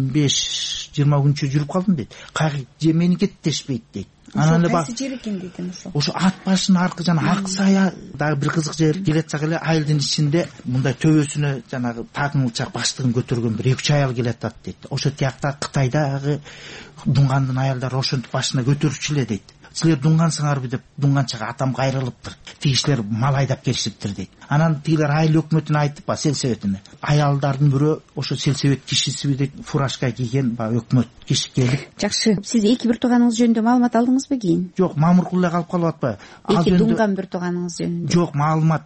15-20 күнчө жүрүп калдым дейт. Кайгы же мени кеттешпейт дейт. Анан эле кайсы жер экен дейт ошо ат башынын аркы жана ак сая дагы бир кызык жер. Келатсак эле айылдын ичинде мындай төбөсүнө жанагы тагыңылчак баштыгын көтөргөн бир 2-3 аял келатат дейт. Ошо тиякта Кытайдагы дуңгандын аялдары ошентип башына көтөрүчү эле дейт. Силер дуңгансыңарбы деп дуңганчага атам кайрылыптыр. Тигишлер мал айдап келишиптир дейт. Анан тигилер айыл өкмөтүнө айтып сельсоветине. Аялдардын бирөө ошо сельсовет кишисиби дейт, фуражка кийген өкмөт киши келип. Жакшы. Сиз эки бир тууганыңыз жөнүндө маалымат алдыңызбы кийин? Жок, мамыркул эле калып атпайбы? Эки дуңган бир тууганыңыз жөнүндө? Жок, маалымат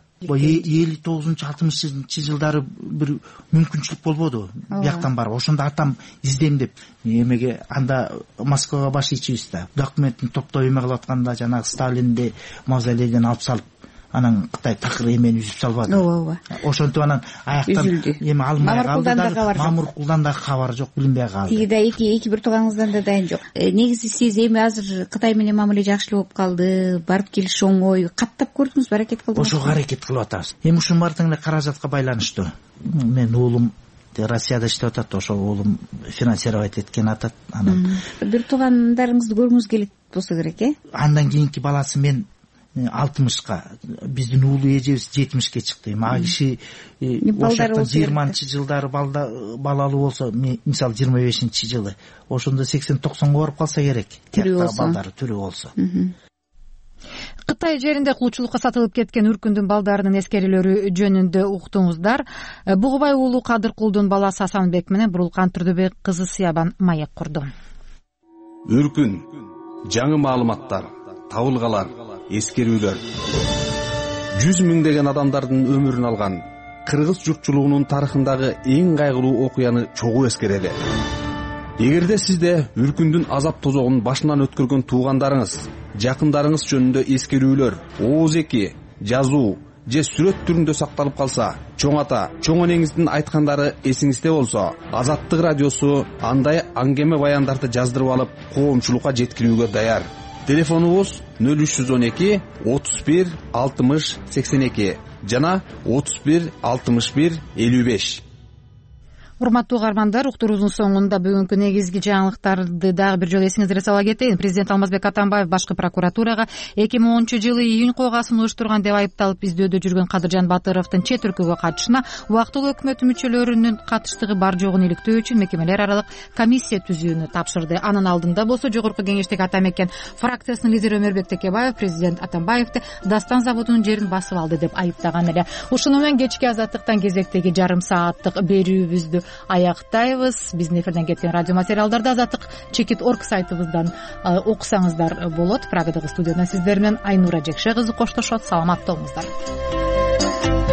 59-60 жылдары бир мүмкүнчүлүк болбоду. Бияктан барып, ошондо атам издейм деп эмеге анда Москвага башчыбыз да документин топтоп эме кылып атканда жанагы Сталинди мавзолейден алып салып, анан Кытай такыр эмени үзүп салбады. Ооба. Ошентип анан аяктан эме алынбай калды. Мамыркулдан да кабар жок, билинбей калды. Тигиде эки бир тууганыңыздан да дайын жок. Негизи сиз эми азыр Кытай менен мамиле жакшы болуп калды, барып келиш оңой. Каттап көрдүңүзбү, аракет кылдыңызбы? Ошого аракет кылып атабыз. Эми ушунун баары тең эле каражатка байланыштуу. Мен уулум Россияда иштеп атат, ошо уулум финансировать эткен атат. Анан бир туугандарыңызды көргүңүз келет болсо керек, Андан кийинки баласы мен 60-ка, биздин уулу эжебиз 70-ке чыкты. Ага киши ошондо 20-жылдары балалуу болсо, мисалы 25-жылы, ошондо 80-90го барып калса керек. Тияктагы балдары тирүү болсо. Кытай жеринде кулчулукка сатылып кеткен үркүндүн балдарынын эскерүүлөрү жөнүндө уктуңуздар. Бугубай уулу Кадыркулдун баласы Асанбек менен Бурулкан Турдубек кызы Сыябан маек курду. Үркүн, жаңы маалыматтар, табылгалар, эскерүүлөр. 100 миңдеген адамдардын өмүрүн алган кыргыз журтчулугунун тарыхындагы эң кайгылуу окуяны чогуу эскерели. Эгерде сизде үркүндүн азап тозогун башынан өткөргөн туугандарыңыз, жакындарыңыз жөнүндө эскерүүлөр, ооз-эки, жазуу же сүрөт түрүндө сакталып калса, чоң ата, чоң энеңиздин айткандары эсиңизде болсо, Азаттык радиосу андай аңгеме баяндарды жаздырып алып, коомчулукка жеткирүүгө даяр. Телефонубуз 0312 31 60 82 жана 31 61 55. урматтуу угармандар, уктуруубуздун соңунда бүгүнкү негизги жаңылыктарды дагы бир жолу эсиңиздерге сала кетейин. Президент Алмазбек Атамбаев башкы прокуратурага 2010-жылы июнь коогасын уюштурган деп айыпталып издөөдө жүргөн Кадыржан Батыровдун чет өлкөгө качышына убактылуу өкмөт мүчөлөрүнүн катыштыгы бар жогун иликтөө үчүн мекемелер аралык комиссия түзүүнү тапшырды. Анын алдында болсо жогорку кеңештеги ата мекен фракциясынын лидери Өмөрбек Текебаев президент Атамбаевди Дастан заводунун жерин басып алды деп айыптаган эле. Ушуну менен кечки азаттыктан кезектеги жарым сааттык берүүбүздү аяктайбыз. Биздин эфирден кеткен радио материалдарды Азаттык Чекит.орг сайтыбыздан окусаңыздар болот. Прагадагы студиядан сиздер менен Айнура Жекше кызы коштошот. Саламатта болуңуздар.